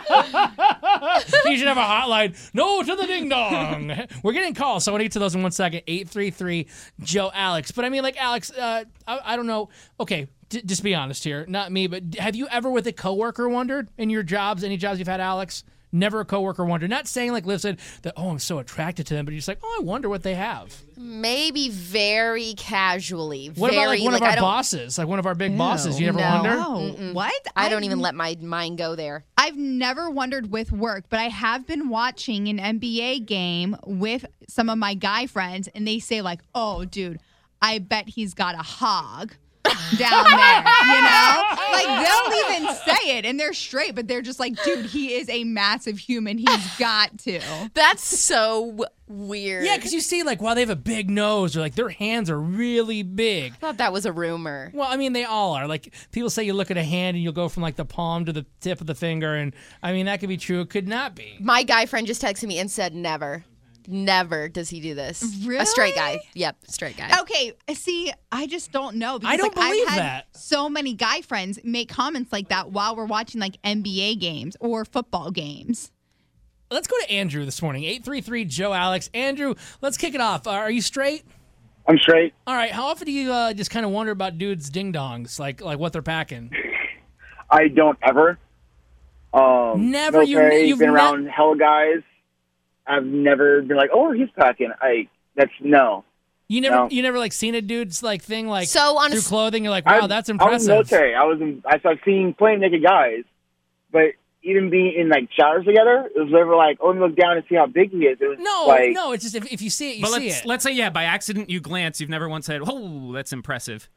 You should have a hotline. No to the ding dong. We're getting calls, so I'll get to those in one second. eight three three Joe Alex. But I mean, like, Alex, uh, I, I don't know. Okay, d- just be honest here. Not me, but have you ever with a coworker wondered in your jobs, any jobs you've had, Alex? Never a coworker wondered. Not saying like Liv said that, oh, I'm so attracted to them, but you're just like, oh, I wonder what they have. Maybe very casually. What very, about like one like, of I our don't- bosses? Like one of our big bosses? You ever No. wonder? Oh, what? I don't I've- even let my mind go there. I've never wondered with work, but I have been watching an N B A game with some of my guy friends, and they say like, "Oh, dude, I bet he's got a hog down there." You know, like they'll even say it, and they're straight, but they're just like, "Dude, he is a massive human. He's got to." That's so weird. Yeah, because you see, like, wow, they have a big nose, or like their hands are really big. I thought that was a rumor. Well, I mean, they all are. Like, people say you look at a hand and you'll go from like the palm to the tip of the finger, and I mean, that could be true. It could not be. My guy friend just texted me and said, "Never, never does he do this." Really? A straight guy. Yep, straight guy. Okay, see, I just don't know. Because, I don't like, believe I've had that. So many guy friends make comments like that while we're watching like N B A games or football games. Let's go to Andrew this morning. eight three three Joe Alex. Andrew, let's kick it off. Uh, are you straight? I'm straight. All right. How often do you uh, just kind of wonder about dudes' ding dongs, like like what they're packing? I don't ever. Um, Never? You- military, you've been ne- around hella guys. I've never been like, oh, he's packing. I that's no. You never, No. you never like seen a dude's like thing like So on a through s- clothing. You're like, wow, I- that's I was impressive. military. I was in, I started seeing plain naked guys, but even being in like showers together, it was never like, oh, let me look down and see how big he is. It was No, like, no, it's just if, if you see it, you But see let's it. let's say yeah, by accident you glance. You've never once said, "Oh, that's impressive."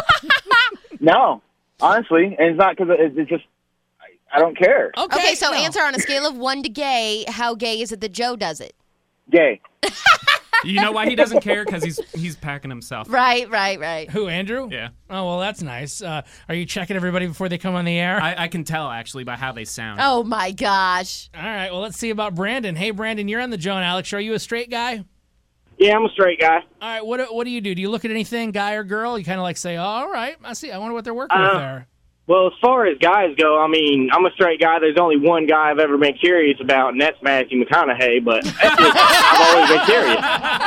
no, honestly, and it's not because it, it's just I, I don't care. Okay, so answer on a scale of one to gay. How gay is it that Joe does it? Gay. You know why he doesn't care? Because he's he's packing himself. Right, right, right. Who, Andrew? Yeah. Oh well, that's nice. Uh, are you checking everybody before they come on the air? I, I can tell actually by how they sound. Oh my gosh. All right, well let's see about Brandon. Hey, Brandon, you're on the Joe and Alex show. Are you a straight guy? Yeah, I'm a straight guy. All right, what what do you do? Do you look at anything, guy or girl? You kind of like say, oh, all right, I see. I wonder what they're working with Uh, there. Well, as far as guys go, I mean, I'm a straight guy. There's only one guy I've ever been curious about, and that's Matthew McConaughey. But that's just, I've always been curious.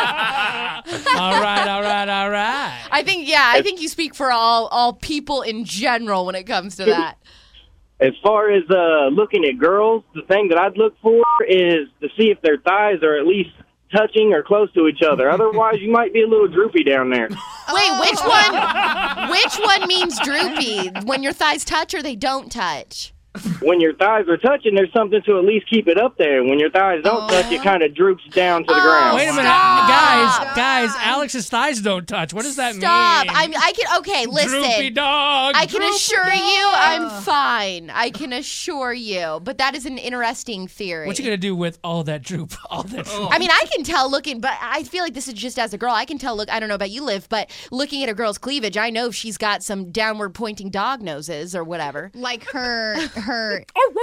all right, all right, all right. I think yeah, I think you speak for all all people in general when it comes to that. As far as uh, looking at girls, the thing that I'd look for is to see if their thighs are at least touching or close to each other. Otherwise, you might be a little droopy down there. Wait, which one? Which one means droopy? When your thighs touch or they don't touch? When your thighs are touching, there's something to at least keep it up there. When your thighs don't touch, it kind of droops down to the ground. Wait a minute, guys, guys. Alex's thighs don't touch. What does that Stop! mean? I'm. I can. Okay, listen. Droopy dog. I can droopy assure dog. you, I'm fine. I can assure you, but that is an interesting theory. What you gonna do with all that droop? All that. Droop? I mean, I can tell looking, but I feel like this is just as a girl. I can tell. Look, I don't know about you, Liv, but looking at a girl's cleavage, I know if she's got some downward pointing dog noses or whatever. Like her, her,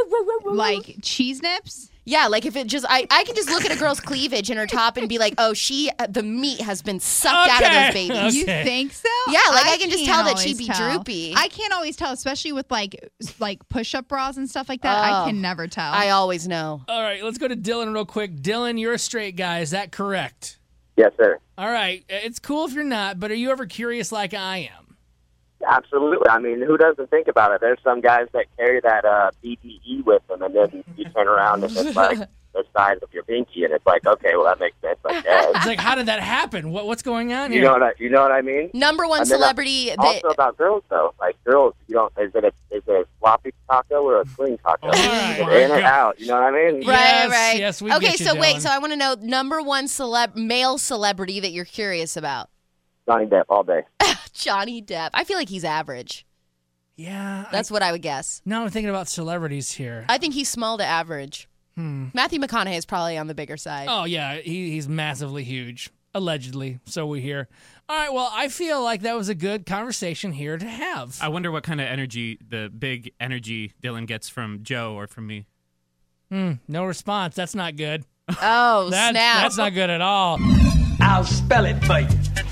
like cheese nips. Yeah, like if it just, I, I can just look at a girl's cleavage and her top and be like, oh, she, the meat has been sucked out of Okay, those babies. You think so? Yeah, like I, can just can't tell that she'd always be tell. droopy. I can't always tell, especially with like like push-up bras and stuff like that. I Oh, can never tell. I always know. All right, let's go to Dylan real quick. Dylan, you're a straight guy. Is that correct? Yes, sir. All right, it's cool if you're not, but are you ever curious like I am? Absolutely. I mean, who doesn't think about it? There's some guys that carry that uh, B D E with them, and then you turn around and it's like the size of your pinky, and it's like, okay, well, that makes sense, I guess. It's like, how did that happen? What what's going on You here? know what I, you know what I mean? Number one And then, uh, celebrity that- Also about girls, though. Like, girls, you don't, is it a, is it a sloppy taco or a swing taco? Is it in or out? You know what I mean? Right, right. yes, we okay, get you, so wait, Dylan. so I want to know number one celeb, male celebrity that you're curious about. Johnny Depp all day. Johnny Depp. I feel like he's average. Yeah, That's what I would guess. Now I'm thinking about celebrities here. I think he's small to average. Hmm. Matthew McConaughey is probably on the bigger side. Oh yeah, he, he's massively huge, allegedly. So we hear. All right, well, I feel like that was a good conversation here to have. I wonder what kind of energy, the big energy Dylan gets from Joe or from me. Hmm, no response. That's not good. Oh, That- snap. That's not good at all. I'll spell it for you.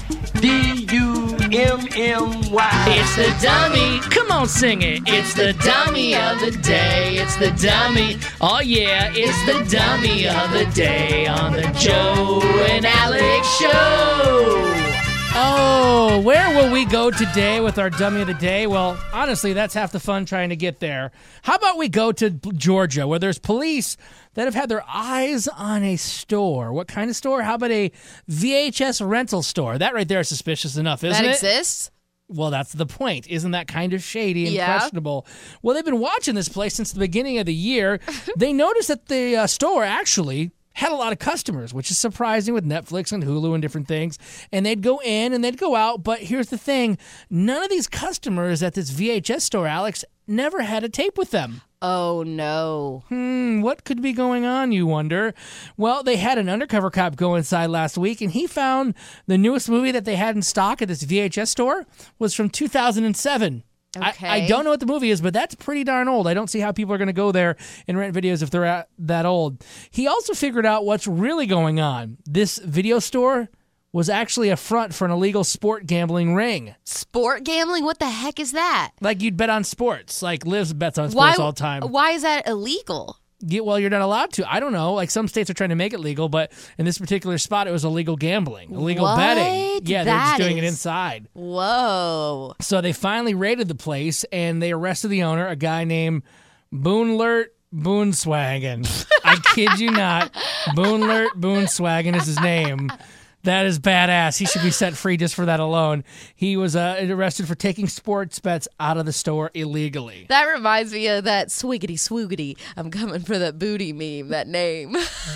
D U M M Y. It's the dummy. Come on, sing it. It's the dummy of the day. It's the dummy. Oh, yeah. It's the dummy of the day on the Joe and Alex Show. Oh, where will we go today with our dummy of the day? Well, honestly, that's half the fun trying to get there. How about we go to Georgia, where there's police that have had their eyes on a store. What kind of store? How about a V H S rental store? That right there is suspicious enough, isn't that it? exists? Well, that's the point. Isn't that kind of shady and Yeah. questionable? Well, they've been watching this place since the beginning of the year. They noticed that the uh, store actually had a lot of customers, which is surprising with Netflix and Hulu and different things. And they'd go in and they'd go out. But here's the thing. None of these customers at this V H S store, Alex, never had a tape with them. Oh, no. Hmm, what could be going on, you wonder? Well, they had an undercover cop go inside last week, and he found the newest movie that they had in stock at this V H S store was from two thousand seven. Okay. I, I don't know what the movie is, but that's pretty darn old. I don't see how people are going to go there and rent videos if they're at, that old. He also figured out what's really going on. This video store was actually a front for an illegal sport gambling ring. Sport gambling? What the heck is that? Like you'd bet on sports. Like Liv's bets on Why, sports all the time. why is that illegal? Yeah, well, you're not allowed to. I don't know. Like some states are trying to make it legal, but in this particular spot, it was illegal gambling, illegal What? betting. Yeah, they're just That doing it is- inside. Whoa. So they finally raided the place and they arrested the owner, a guy named Boonlert Boonswagen. I kid you not. Boonlert Boonswaggin is his name. That is badass. He should be set free just for that alone. He was uh, arrested for taking sports bets out of the store illegally. That reminds me of that swiggity swoogity. I'm coming for that booty meme, that name.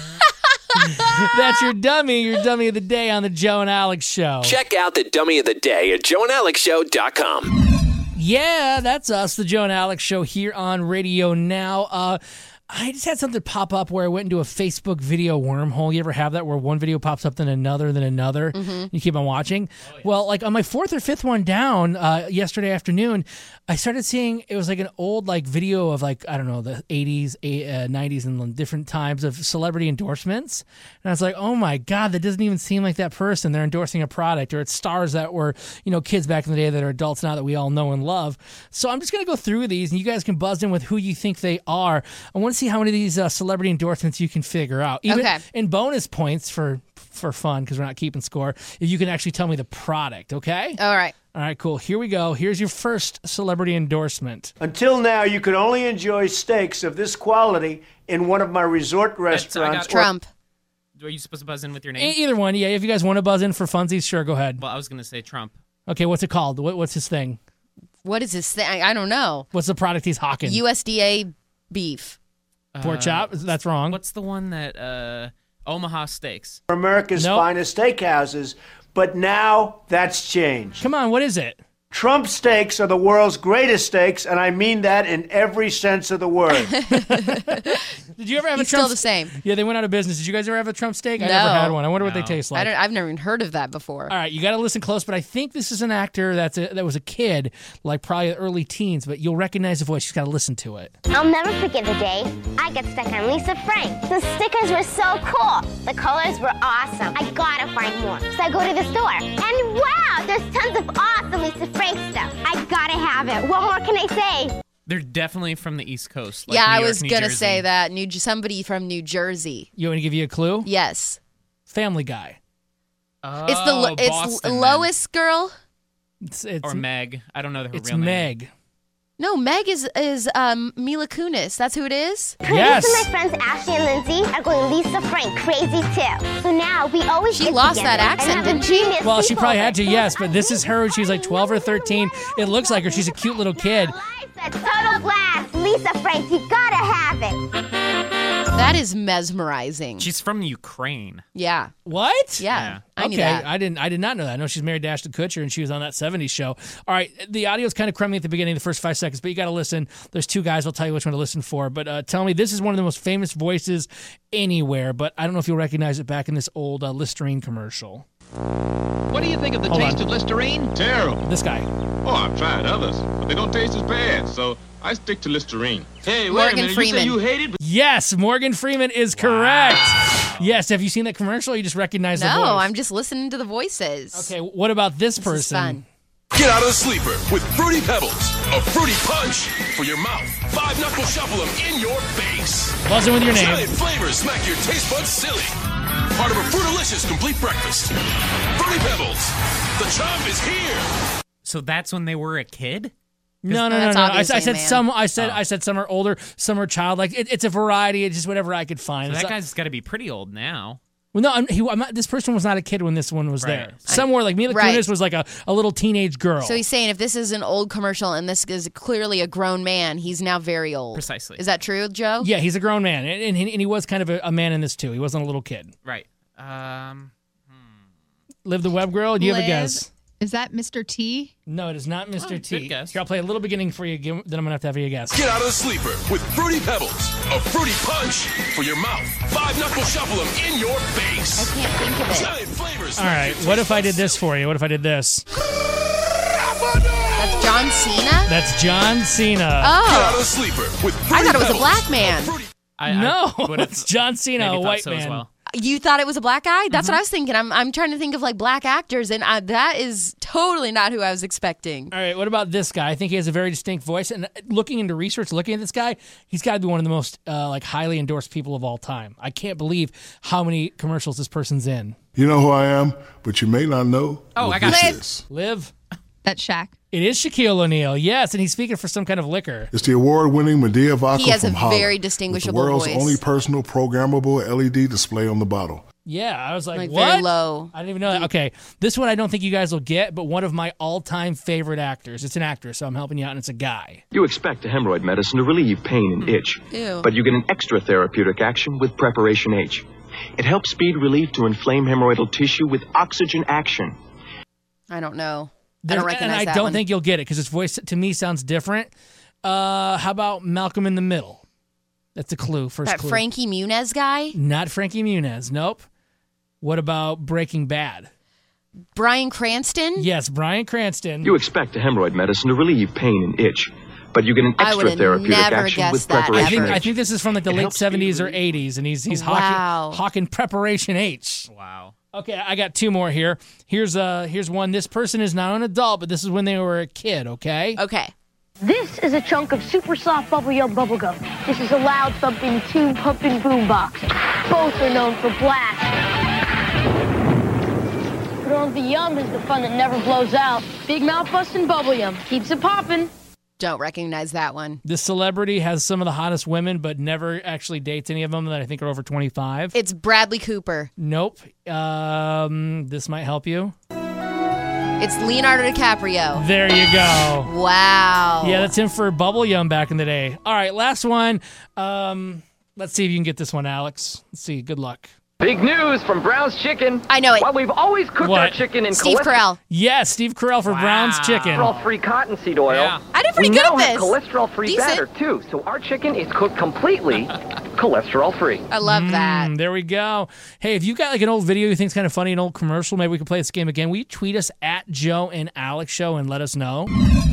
That's your dummy, your dummy of the day on the Joe and Alex Show. Check out the dummy of the day at joe and alex show dot com. Yeah, that's us, the Joe and Alex Show here on Radio Now. Uh, I just had something pop up where I went into a Facebook video wormhole. You ever have that where one video pops up then another, then another? Mhm. You keep on watching? Oh, yeah. Well, like on my fourth or fifth one down uh, yesterday afternoon, I started seeing, it was like an old like video of like, I don't know, the eighties, uh, nineties, and different times of celebrity endorsements. And I was like, oh my God, that doesn't even seem like that person. They're endorsing a product, or it's stars that were, you know, kids back in the day that are adults now that we all know and love. So I'm just going to go through these and you guys can buzz in with who you think they are. I want to see how many of these uh, celebrity endorsements you can figure out. Even Okay. in bonus points for, for fun, because we're not keeping score, if you can actually tell me the product, okay? All right. All right, cool. Here we go. Here's your first celebrity endorsement. Until now, you could only enjoy steaks of this quality in one of my resort restaurants. got- Are you supposed to buzz in with your name? E- Either one, yeah. If you guys want to buzz in for funsies, sure, go ahead. Well, I was going to say Trump. Okay, what's it called? What, what's his thing? What is this thing? I don't know. What's the product he's hawking? U S D A beef. Pork chop? That's wrong. What's the one that uh, Omaha Steaks? America's Nope. finest steakhouses, but now that's changed. Come on, what is it? Trump steaks are the world's greatest steaks, and I mean that in every sense of the word. Did you ever have He's a Trump still the same. Yeah, they went out of business. Did you guys ever have a Trump steak? I No. never had one. I wonder what they No. taste I like. don't, I've never even heard of that before. All right, you got to listen close, but I think this is an actor that's a, that was a kid, like probably early teens, but you'll recognize the voice. You just got to listen to it. I'll never forget the day I got stuck on Lisa Frank. The stickers were so cool. The colors were awesome. I gotta find more. So I go to the store, and wow, there's tons of awesome Lisa Frank stuff. I gotta have it. What more can I say? They're definitely from the East Coast. Like yeah, New I York, was New gonna Jersey. say that. New somebody from New Jersey. You want me to give you a clue? Yes, Family Guy. Oh, it's the lo- it's Boston, then. Lois girl. It's, it's, Or Meg. I don't know her it's real name. Meg. No, Meg is is um Mila Kunis. That's who it is. Yes. Lisa and my friends Ashley and Lindsay are going Lisa Frank crazy too. So now we always She get lost together that accent, and have a didn't she? genius Well, she probably sleepover. had to, yes, but this is her when she was like twelve or thirteen. It looks like her. She's a cute little kid. It's a total blast. Lisa Frank, you gotta have it. That is mesmerizing. She's from Ukraine. Yeah. What? Yeah. Yeah. I okay, knew that. I didn't. I did not know that. I know she's married to Ashton Kutcher, and she was on that seventies show. All right, the audio's kind of crummy at the beginning, the first five seconds, but you got to listen. There's two guys. I'll tell you which one to listen for. But uh, tell me, this is one of the most famous voices anywhere. But I don't know if you'll recognize it back in this old uh, Listerine commercial. What do you think of the Hold taste on. of Listerine? Terrible. This guy. Oh, I've tried others, but they don't taste as bad, so I stick to Listerine. Hey, wait Morgan a minute. Freeman. You say you hate it? Yes, Morgan Freeman is correct. Yes, have you seen that commercial? Or you just recognize the No, voice. I'm just listening to the voices. Okay, what about this, This person? is fun. Get out of the sleeper with Fruity Pebbles. A fruity punch for your mouth. Five knuckle shuffle them in your face. Buzz in with your name. Giant flavors smack your taste buds silly. Part of a Fruitalicious complete breakfast. Fruity Pebbles. The chomp is here. So that's when they were a kid? No, no, no, That's no. I, I obviously a said man. some. I said Oh. I said some are older, some are childlike. It, it's a variety. It's just whatever I could find. So It's that not- guy's got to be pretty old now. well, no, I'm, he, I'm not, this person was not a kid when this one was Right. there. Somewhere like Mila Right. Kunis was like a, a little teenage girl. So he's saying if this is an old commercial and this is clearly a grown man, he's now very old. Precisely. Is that true, Joe? yeah, he's a grown man, and, and, he- and he was kind of a, a man in this too. He wasn't a little kid. Right. Um, Live the Web Girl. Do you have a Liv. guess? Is that Mister T? No, it is not Mister Oh, T. good guess. Here, I'll play a little beginning for you. Give, then I'm gonna have to have you guess. Get out of the sleeper with Fruity Pebbles. A fruity punch for your mouth. Five knuckle shuffle them in your face. I can't think of it. Giant flavors. All right. What if I did this for you? What if I did this? That's John Cena? That's John Cena. Get out of Oh, the sleeper with Fruity I thought it was a Pebbles. black man. I, no, I would've it's John Cena, maybe a thought white so man. as well. You thought it was a black guy? That's Mm-hmm. what I was thinking. I'm I'm trying to think of like black actors, and I, that is totally not who I was expecting. All right, what about this guy? I think he has a very distinct voice. And looking into research, looking at this guy, he's got to be one of the most uh, like highly endorsed people of all time. I can't believe how many commercials this person's in. You know who I am, but you may not know Oh, what I got this it. is. Liv. That's Shaq. It is Shaquille O'Neal, yes, and he's speaking for some kind of liquor. It's the award-winning Medea vodka He has from a Holler, very with distinguishable the world's voice. only personal programmable L E D display on the bottle. Yeah, I was like, Like, what? very low. I didn't even know that. Okay, this one I don't think you guys will get, but one of my all-time favorite actors. It's an actor, so I'm helping you out, and it's a guy. You expect a hemorrhoid medicine to relieve pain and itch, Ew. but you get an extra therapeutic action with Preparation H. It helps speed relief to inflamed hemorrhoidal tissue with oxygen action. I don't know. I There- don't recognize and I that don't one. think you'll get it because his voice to me sounds different. Uh, how about Malcolm in the Middle? That's a clue. First That clue. Frankie Muniz guy? Not Frankie Muniz. Nope. What about Breaking Bad? Bryan Cranston? Yes, Bryan Cranston. You expect a hemorrhoid medicine to relieve pain and itch, but you get an I extra would've therapeutic never action guessed with that Preparation I think, H. I think this is from like the It late helps seventies or eighties, and he's he's Wow. hawking, hawking Preparation H. Wow. Okay, I got two more here. Here's uh here's one. This person is not an adult, but this is when they were a kid. Okay. Okay. This is a chunk of super soft bubble yum bubble gum. This is a loud thumping tube pumping boom box. Both are known for blast. But on the yum is the fun that never blows out. Big mouth busting bubble yum keeps it popping. Don't recognize that one. This celebrity has some of the hottest women, but never actually dates any of them that I think are over twenty-five. It's Bradley Cooper. Nope. Um, this might help you. It's Leonardo DiCaprio. There you go. Wow. Yeah, that's him for Bubble Yum back in the day. All right, last one. Um, let's see if you can get this one, Alex. Let's see. Good luck. Big news from Brown's Chicken. I know it. Well, we've always cooked What? our chicken in Steve Carell. Yes, Steve Carell for Brown's Chicken. cholesterol-free cottonseed oil. Yeah. I did pretty we good now at have this. cholesterol-free Decent. batter too, so our chicken is cooked completely cholesterol-free. I love that. Mm, there we go. Hey, if you've got like an old video you think's kind of funny, an old commercial, maybe we can play this game again. Will you tweet us at Joe and Alex Show and let us know?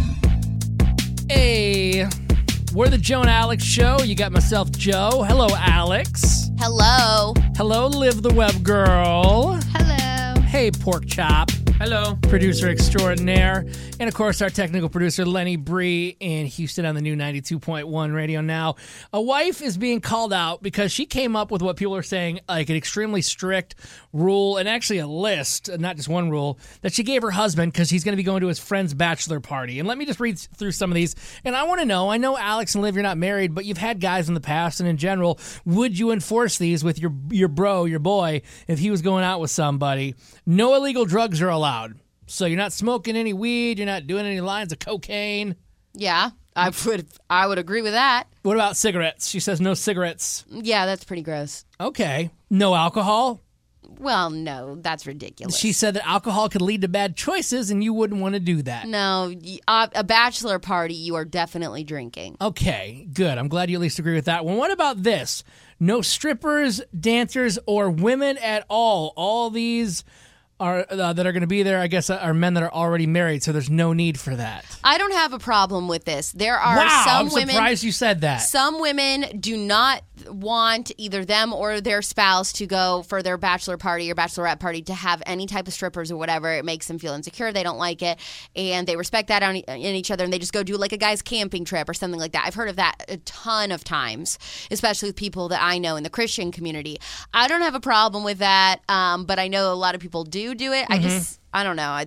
Hey, we're the Joe and Alex Show. You got myself, Joe. Hello, Alex. Hello. Hello, Liv the Web Girl. Hello. Hey, Pork Chop. Hello. Producer extraordinaire. And of course, our technical producer, Lenny Bree, in Houston on the new ninety-two point one Radio Now. A wife is being called out because she came up with what people are saying like an extremely strict rule, and actually a list, not just one rule, that she gave her husband because he's going to be going to his friend's bachelor party. And let me just read through some of these. And I want to know, I know, Alex and Liv, you're not married, but you've had guys in the past, and in general, would you enforce these with your your bro, your boy, if he was going out with somebody? No illegal drugs are allowed. So you're not smoking any weed, you're not doing any lines of cocaine. Yeah, I would I would agree with that. What about cigarettes? She says no cigarettes. Yeah, that's pretty gross. Okay. No alcohol? Well, no, that's ridiculous. She said that alcohol could lead to bad choices and you wouldn't want to do that. No, y- uh, a bachelor party, you are definitely drinking. Okay, good. I'm glad you at least agree with that one. What about this? No strippers, dancers, or women at all. All these are uh, that are going to be there, I guess, uh, are men that are already married, so there's no need for that. I don't have a problem with this. There are Wow, some I'm women. surprised you said that. Some women do not want either them or their spouse to go for their bachelor party or bachelorette party to have any type of strippers or whatever. It makes them feel insecure. They don't like it, and they respect that on, in each other, and they just go do like a guy's camping trip or something like that. I've heard of that a ton of times, especially with people that I know in the Christian community. I don't have a problem with that, um, but I know a lot of people do do it. I Mm-hmm. just, I don't know. I,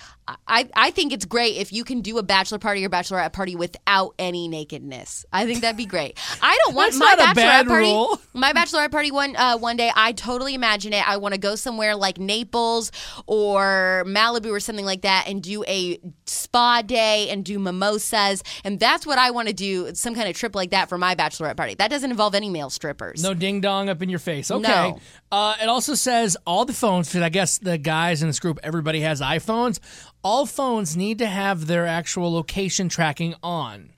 I, I think it's great if you can do a bachelor party or bachelorette party without any nakedness. I think that'd be great. I don't want That's my not a bachelorette bad party. rule. My bachelorette party one uh, one day. I totally imagine it. I want to go somewhere like Naples or Malibu or something like that, and do a spa day and do mimosas, and that's what I want to do. Some kind of trip like that for my bachelorette party. That doesn't involve any male strippers. No ding dong up in your face. Okay. No. Uh, it also says all the phones, because I guess the guys in this group, everybody has iPhones. All phones need to have their actual location tracking on.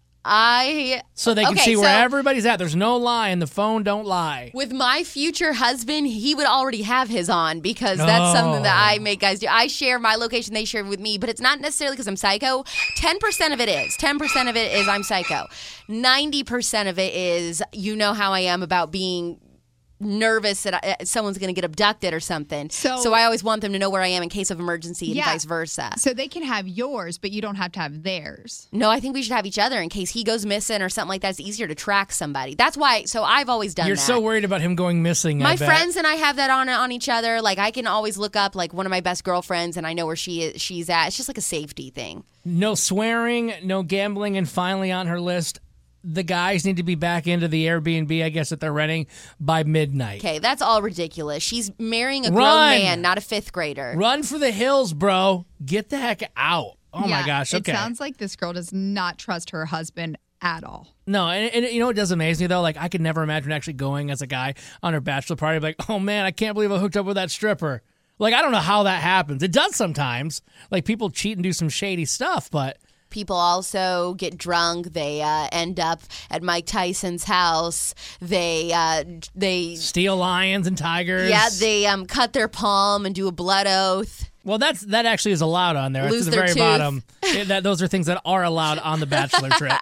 I So they can okay, see where so everybody's at. There's no lie, and the phone don't lie. with my future husband, he would already have his on because that's Oh. something that I make guys do. I share my location, they share with me, but it's not necessarily because I'm psycho. ten percent of it is. ten percent of it is I'm psycho. ninety percent of it is you know how I am about being nervous that I, someone's going to get abducted or something. So- so I always want them to know where I am in case of emergency and Yeah. vice versa. So they can have yours, but you don't have to have theirs. No, I think we should have each other in case he goes missing or something like that. It's easier to track somebody. That's why. So I've always done You're that. so worried about him going missing. I My bet. friends and I have that on on each other. Like I can always look up like one of my best girlfriends and I know where she is, she's at. It's just like a safety thing. No swearing, no gambling, and finally on her list, the guys need to be back into the Airbnb, I guess, that they're renting by midnight. Okay, that's all ridiculous. She's marrying a grown Run. man, not a fifth grader. Run for the hills, bro. Get the heck out. Oh, Yeah, my gosh. Okay. It sounds like this girl does not trust her husband at all. No, and, and you know what does amaze me, though? Like, I could never imagine actually going as a guy on her bachelor party. Like, oh, man, I can't believe I hooked up with that stripper. Like, I don't know how that happens. It does sometimes. Like, people cheat and do some shady stuff, but... People also get drunk. They uh, end up at Mike Tyson's house. They uh, they steal lions and tigers. Yeah, they um, cut their palm and do a blood oath. Well, that's that actually is allowed on there. Lose It's at the their very tooth. bottom. It- that, those are things that are allowed on the bachelor trip.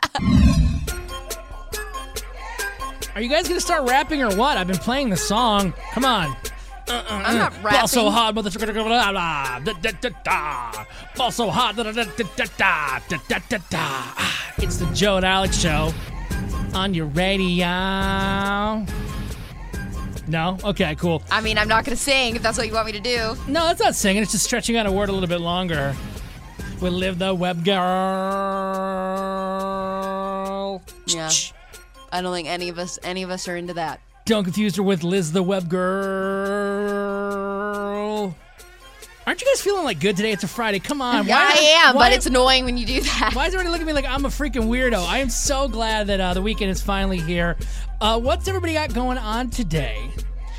Are you guys going to start rapping or what? I've been playing the song. Come on. I'm not Ball rapping. so hot, mother. Da, da, da, da. Ball so hot. Da, da, da, da, da, da, da, da, da, da. Ah, It's the Joe and Alex Show on your radio. No? Okay, cool. I mean, I'm not going to sing if that's what you want me to do. No, that's not singing. It's just stretching out a word a little bit longer. We live the web girl. Yeah. I don't think any of us any of us are into that. Don't confuse her with Liz the web girl. Aren't you guys feeling like good today? It's a Friday. Come on. Yeah, Why- I am, why- but it's annoying when you do that. Why is everybody looking at me like I'm a freaking weirdo? I am so glad that uh, the weekend is finally here. Uh, what's everybody got going on today?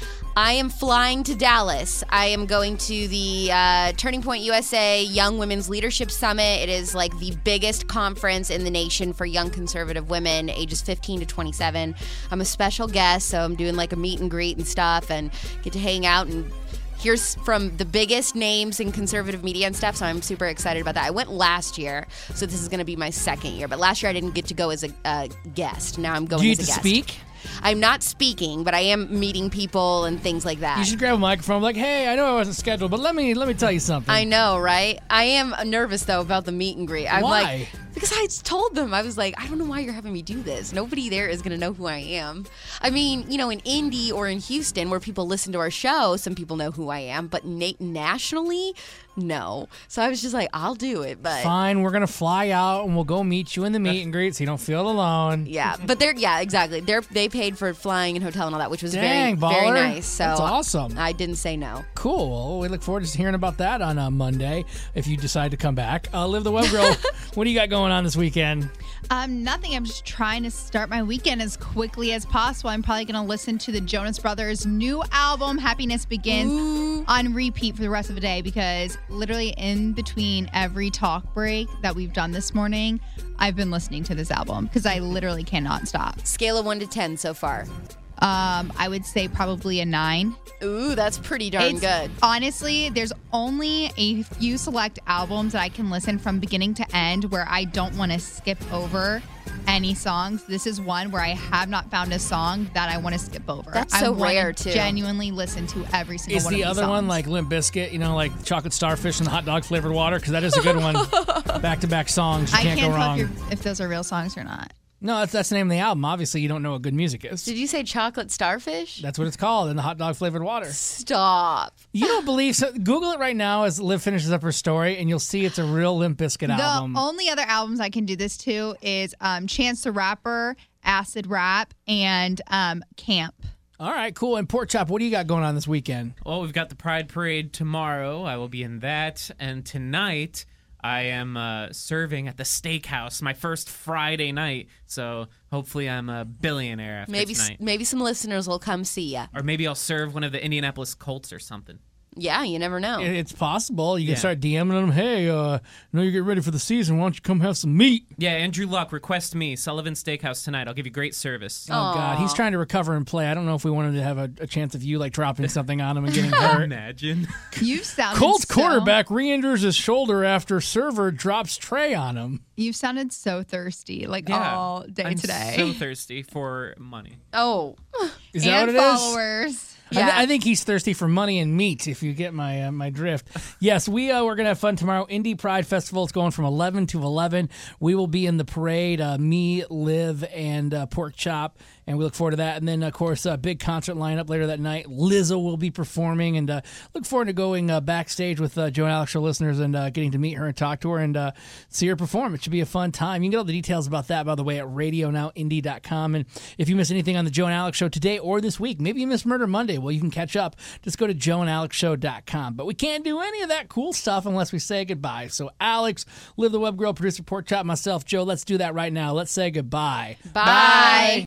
I am flying to Dallas. I am going to the uh, Turning Point U S A Young Women's Leadership Summit. It is like the biggest conference in the nation for young conservative women, ages fifteen to twenty-seven. I'm a special guest, so I'm doing like a meet and greet and stuff and get to hang out and hear from the biggest names in conservative media and stuff, so I'm super excited about that. I went last year, so this is going to be my second year. But last year I didn't get to go as a uh, guest. Now I'm going Do you as a get to guest. speak? I'm not speaking, but I am meeting people and things like that. You should grab a microphone. Like, hey, I know I wasn't scheduled, but let me let me tell you something. I know, right? I am nervous though about the meet and greet. I'm Why? like, because I told them, I was like, I don't know why you're having me do this. Nobody there is going to know who I am. I mean, you know, in Indy or in Houston where people listen to our show, some people know who I am, but na- nationally, no. So I was just like, I'll do it, but Fine, we're gonna fly out and we'll go meet you in the meet and greet so you don't feel alone. yeah, but they're yeah, exactly. They're they paid for flying and hotel and all that, which was Dang, very very baller. nice. So That's awesome. I didn't say no. Cool. Well, we look forward to hearing about that on uh, Monday if you decide to come back. Uh, Live the Web Girl, what do you got going on this weekend? Um, nothing. I'm just trying to start my weekend as quickly as possible. I'm probably going to listen to the Jonas Brothers' new album, Happiness Begins, Ooh. on repeat for the rest of the day because literally in between every talk break that we've done this morning, I've been listening to this album because I literally cannot stop. Scale of one to ten so far. Um, I would say probably a nine. Ooh, that's pretty darn It's- good. Honestly, there's only a few select albums that I can listen from beginning to end where I don't want to skip over any songs. This is one where I have not found a song that I want to skip over. That's I so wanna rare, too. Genuinely listen to every single Is one the of other these one songs. like Limp Bizkit, you know, like chocolate starfish and hot dog flavored water? Because that is a good one. Back-to-back songs. You I can't, can't go tell wrong. if, you're, if those are real songs or not. No, that's, that's the name of the album. Obviously, you don't know what good music is. Did you say chocolate starfish? That's what it's called, in the hot dog flavored water. Stop. You don't believe so? Google it right now as Liv finishes up her story, and you'll see it's a real Limp Bizkit The album. only other albums I can do this to is um, Chance the Rapper, Acid Rap, and um, Camp. All right, cool. And Pork Chop, what do you got going on this weekend? Well, we've got the Pride Parade tomorrow. I will be in that. And tonight, I am uh, serving at the Steakhouse, my first Friday night. So hopefully I'm a billionaire after Maybe tonight. maybe some listeners will come see ya. Or maybe I'll serve one of the Indianapolis Colts or something. Yeah, you never know. It- It's possible. You can Yeah. start DMing them. Hey, uh, know you're getting ready for the season. Why don't you come have some meat? Yeah, Andrew Luck, request me. Sullivan Steakhouse tonight. I'll give you great service. Oh, God. He's trying to recover and play. I don't know if we wanted to have a, a chance of you, like, dropping something on him and getting hurt. Imagine. You sounded Colts so, quarterback re-injures his shoulder after server drops tray on him. You sounded so thirsty, like Yeah. all day I'm today. so thirsty for money. Oh. Is that and what it is? followers. I, th- I think he's thirsty for money and meat, if you get my uh, my drift. Yes, we, uh, we're going to have fun tomorrow. Indie Pride Festival is going from eleven to eleven. We will be in the parade, uh, me, Liv, and uh, Pork Chop, and we look forward to that. And then, of course, a big concert lineup later that night. Lizzo will be performing, and uh, look forward to going uh, backstage with uh, Joe and Alex Show listeners and uh, getting to meet her and talk to her and uh, see her perform. It should be a fun time. You can get all the details about that, by the way, at radio now indie dot com. And if you miss anything on the Joe and Alex Show today or this week, maybe you missed Murder Monday, well, you can catch up. Just go to joe and alex show dot com. But we can't do any of that cool stuff unless we say goodbye. So Alex, Liv the Web Girl, producer Pork Chop, myself, Joe, let's do that right now. Let's say goodbye. Bye.